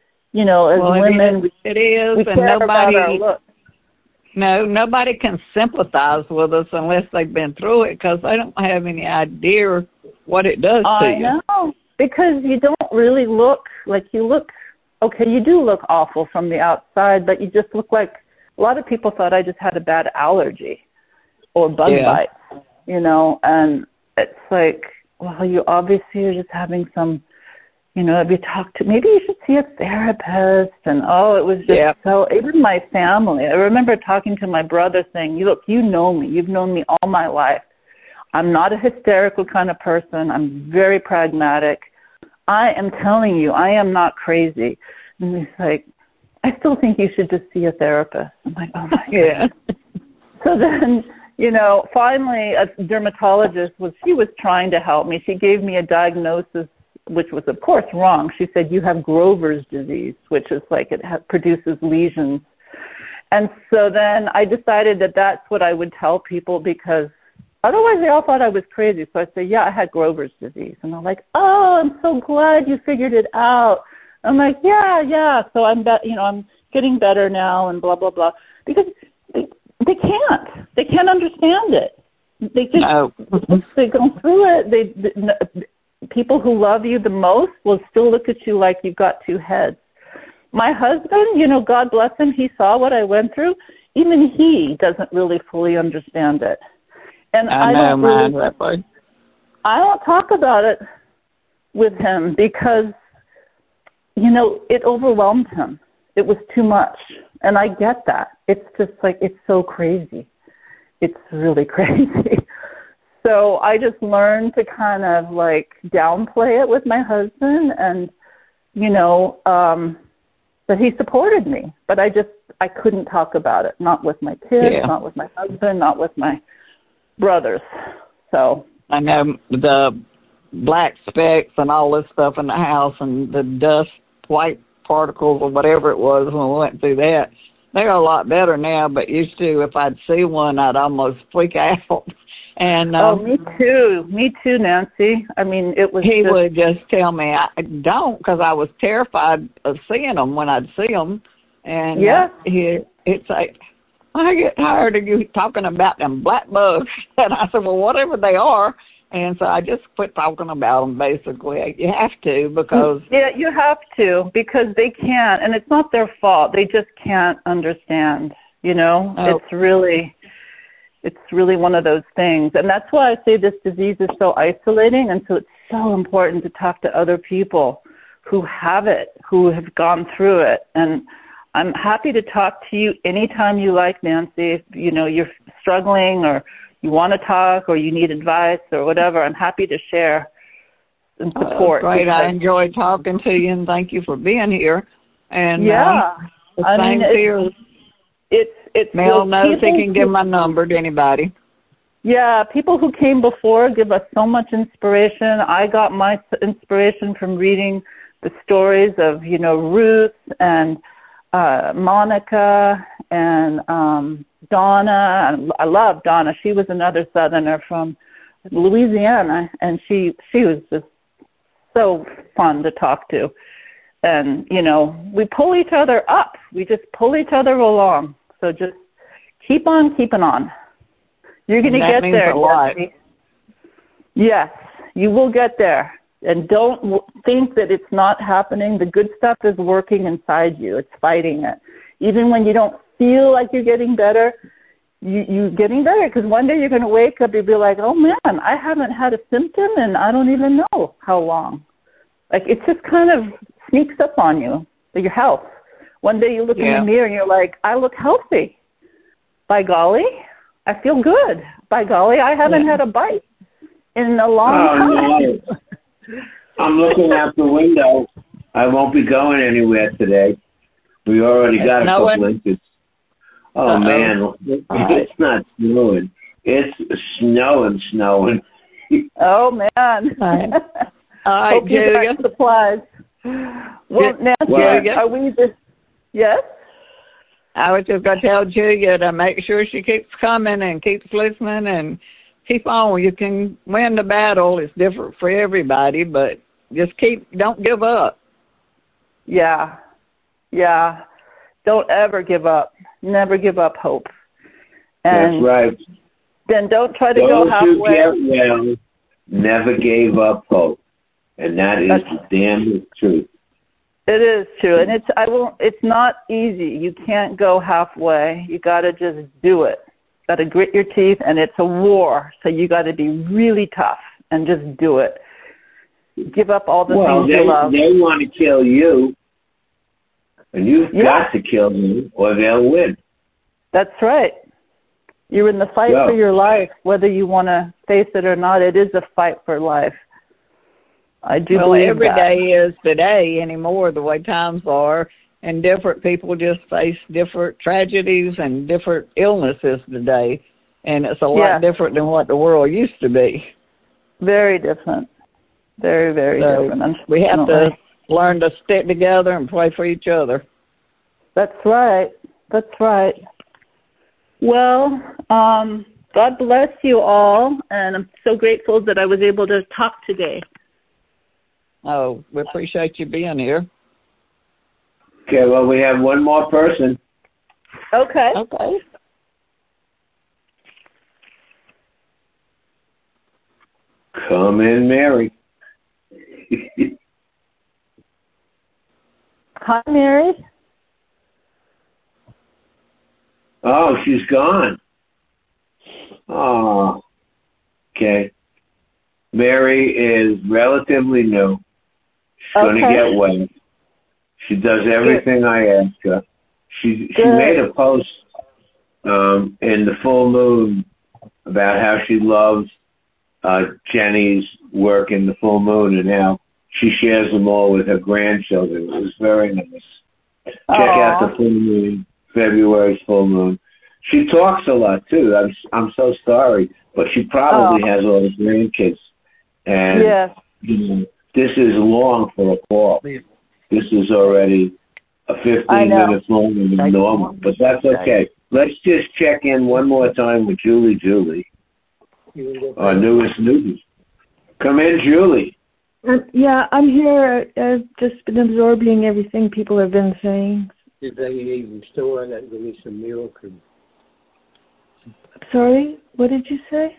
women, it is, we care about our looks. No, nobody can sympathize with us unless they've been through it, because they don't have any idea what it does to you. I know, because you don't really look like you look, okay, you do look awful from the outside, but you just look like, a lot of people thought I just had a bad allergy or bug bites, and it's like, well, you obviously are just having some, if you talk to, maybe you should see a therapist. And, it was just so, even my family. I remember talking to my brother saying, look, you know me. You've known me all my life. I'm not a hysterical kind of person. I'm very pragmatic. I am telling you, I am not crazy. And he's like, I still think you should just see a therapist. I'm like, oh, my God. So then, finally a dermatologist she was trying to help me. She gave me a diagnosis, which was, of course, wrong. She said, you have Grover's disease, which is like it produces lesions. And so then I decided that that's what I would tell people, because otherwise they all thought I was crazy. So I said, I had Grover's disease. And they're like, oh, I'm so glad you figured it out. I'm like, yeah. So I'm getting better now and blah, blah, blah. Because they can't understand it. They just, they go through it. People who love you the most will still look at you like you've got two heads. My husband, God bless him, he saw what I went through. Even he doesn't really fully understand it. And I don't talk about it with him because, it overwhelmed him. It was too much. And I get that. It's just it's so crazy. It's really crazy. So I just learned to kind of like downplay it with my husband, and that he supported me, but I couldn't talk about it. Not with my kids, not with my husband, not with my brothers. So I know the black specks and all this stuff in the house and the dust, white particles or whatever it was when we went through that. They're a lot better now, but used to, if I'd see one, I'd almost freak out. And me too, Nancy. I mean, it was. He would just tell me, "I don't," because I was terrified of seeing them when I'd see them. And it's like, I get tired of you talking about them black bugs. And I said, well, whatever they are. And so I just quit talking about them. Basically, you have to because you have to because they can't, and it's not their fault. They just can't understand. It's really one of those things. And that's why I say this disease is so isolating. And so it's so important to talk to other people who have it, who have gone through it. And I'm happy to talk to you anytime you like, Nancy. If, you're struggling or you want to talk or you need advice or whatever, I'm happy to share and support. Great. I enjoyed talking to you, and thank you for being here. And it's Mel knows he can give my number to anybody. Yeah, people who came before give us so much inspiration. I got my inspiration from reading the stories of, Ruth and Monica and Donna. And I love Donna. She was another Southerner from Louisiana, and she was just so fun to talk to. And, we pull each other up. We just pull each other along. So just keep on keeping on. You're going to get there. Yes, you will get there. And don't think that it's not happening. The good stuff is working inside you. It's fighting it. Even when you don't feel like you're getting better, you're getting better because one day you're going to wake up and be like, oh, man, I haven't had a symptom and I don't even know how long. Like it just kind of sneaks up on you, your health. One day you look in the mirror and you're like, I look healthy. By golly, I feel good. By golly, I haven't had a bite in a long time. No. I'm looking out the window. I won't be going anywhere today. We already got a couple inches. Oh, man. It's not snowing. It's snowing. Oh, man. All right, hope you got supplies. Well, Nancy, are we just... Yes? I was just going to tell Julia to make sure she keeps coming and keeps listening and keep on. You can win the battle. It's different for everybody, but just don't give up. Yeah. Don't ever give up. Never give up hope. And that's right. Then don't try to go halfway. Those who get well never gave up hope. And that is the damn truth. It is true, and it's not easy. You can't go halfway. You got to just do it. Got to grit your teeth, and it's a war. So you got to be really tough and just do it. Give up all the things you love. They want to kill you, and you've got to kill them, or they'll win. That's right. You're in the fight for your life, whether you want to face it or not. It is a fight for life. I do believe every day is today anymore, the way times are, and different people just face different tragedies and different illnesses today, and it's a lot different than what the world used to be. Very different. Very, very different. We have to learn to stick together and pray for each other. That's right. Well, God bless you all, and I'm so grateful that I was able to talk today. Oh, we appreciate you being here. Okay, well, we have one more person. Okay. Come in, Mary. Hi, Mary. Oh, she's gone. Oh, okay. Mary is relatively new. She's going to get well. She does everything I ask her. She made a post in the full moon about how she loves Jenny's work in the full moon, and how she shares them all with her grandchildren. It was very nice. Check out the full moon, February's full moon. She talks a lot too. I'm so sorry, but she probably has all the grandkids. And you know, this is long for a call. This is already 15 minutes longer than normal, but that's okay. Let's just check in one more time with Julie, our newest newbie. Come in, Julie. Yeah, I'm here. I've just been absorbing everything people have been saying. If they even store that, give me some milk. Sorry, what did you say?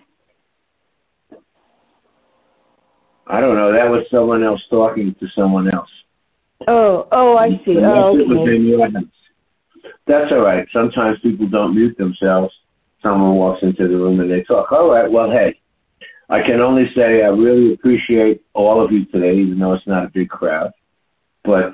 I don't know. That was someone else talking to someone else. Oh, I see. Oh, okay. That's all right. Sometimes people don't mute themselves. Someone walks into the room and they talk. All right, well, hey, I can only say I really appreciate all of you today, even though it's not a big crowd. But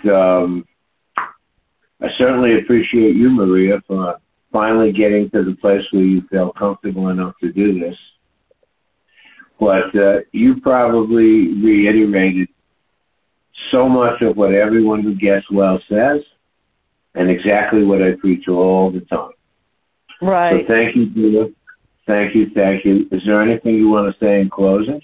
I certainly appreciate you, Maria, for finally getting to the place where you feel comfortable enough to do this. But you probably reiterated so much of what everyone who gets well says, and exactly what I preach all the time. Right. So thank you, Julia. Thank you. Is there anything you want to say in closing?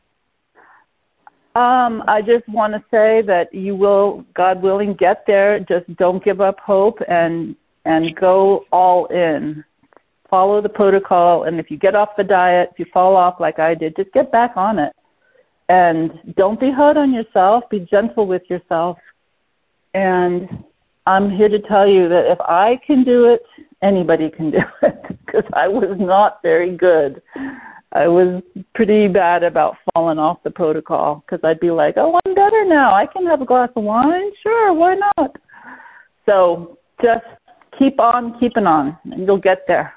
I just want to say that you will, God willing, get there. Just don't give up hope and go all in. Follow the protocol, and if you get off the diet, if you fall off like I did, just get back on it. And don't be hard on yourself. Be gentle with yourself. And I'm here to tell you that if I can do it, anybody can do it, because I was not very good. I was pretty bad about falling off the protocol, because I'd be like, oh, I'm better now. I can have a glass of wine. Sure, why not? So just keep on keeping on, and you'll get there.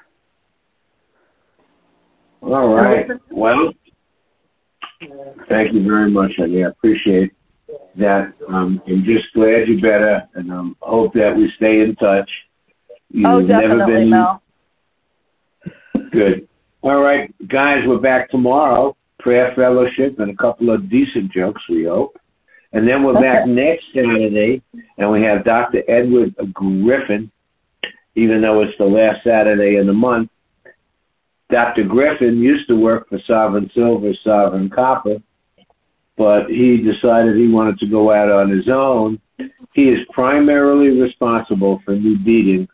All right. Well, thank you very much, honey. I appreciate that. I'm just glad you're better, and hope that we stay in touch. You've definitely, Mel. Good. All right, guys, we're back tomorrow. Prayer fellowship and a couple of decent jokes, we hope. And then we're back next Saturday, and we have Dr. Edward Griffin, even though it's the last Saturday in the month. Dr. Griffin used to work for Sovereign Silver, Sovereign Copper, but he decided he wanted to go out on his own. He is primarily responsible for me beating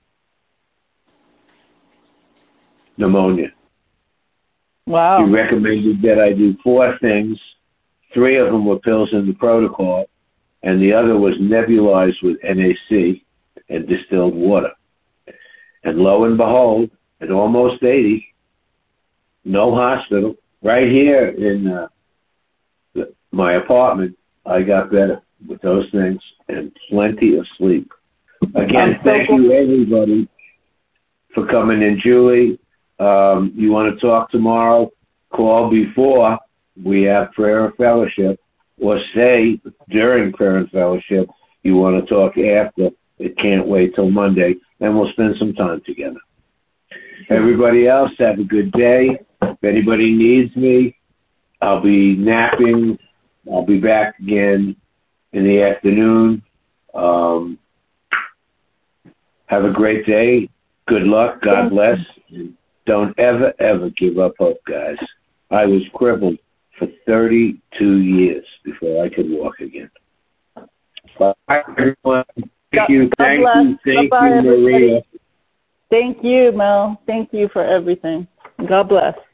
pneumonia. Wow. He recommended that I do 4 things. 3 of them were pills in the protocol, and the other was nebulized with NaC and distilled water. And lo and behold, at almost 80, no hospital, right here in my apartment, I got better with those things and plenty of sleep. Again, thank you, everybody, for coming in. Julie, you want to talk tomorrow? Call before we have prayer and fellowship, or say during prayer and fellowship you want to talk after. It can't wait till Monday, and we'll spend some time together. Everybody else, have a good day. If anybody needs me, I'll be napping. I'll be back again in the afternoon. Have a great day. Good luck. God bless. Don't ever, ever give up hope, guys. I was crippled for 32 years before I could walk again. Bye, everyone. Thank you. Thank you, Maria. Thank you, Mel. Thank you for everything. God bless.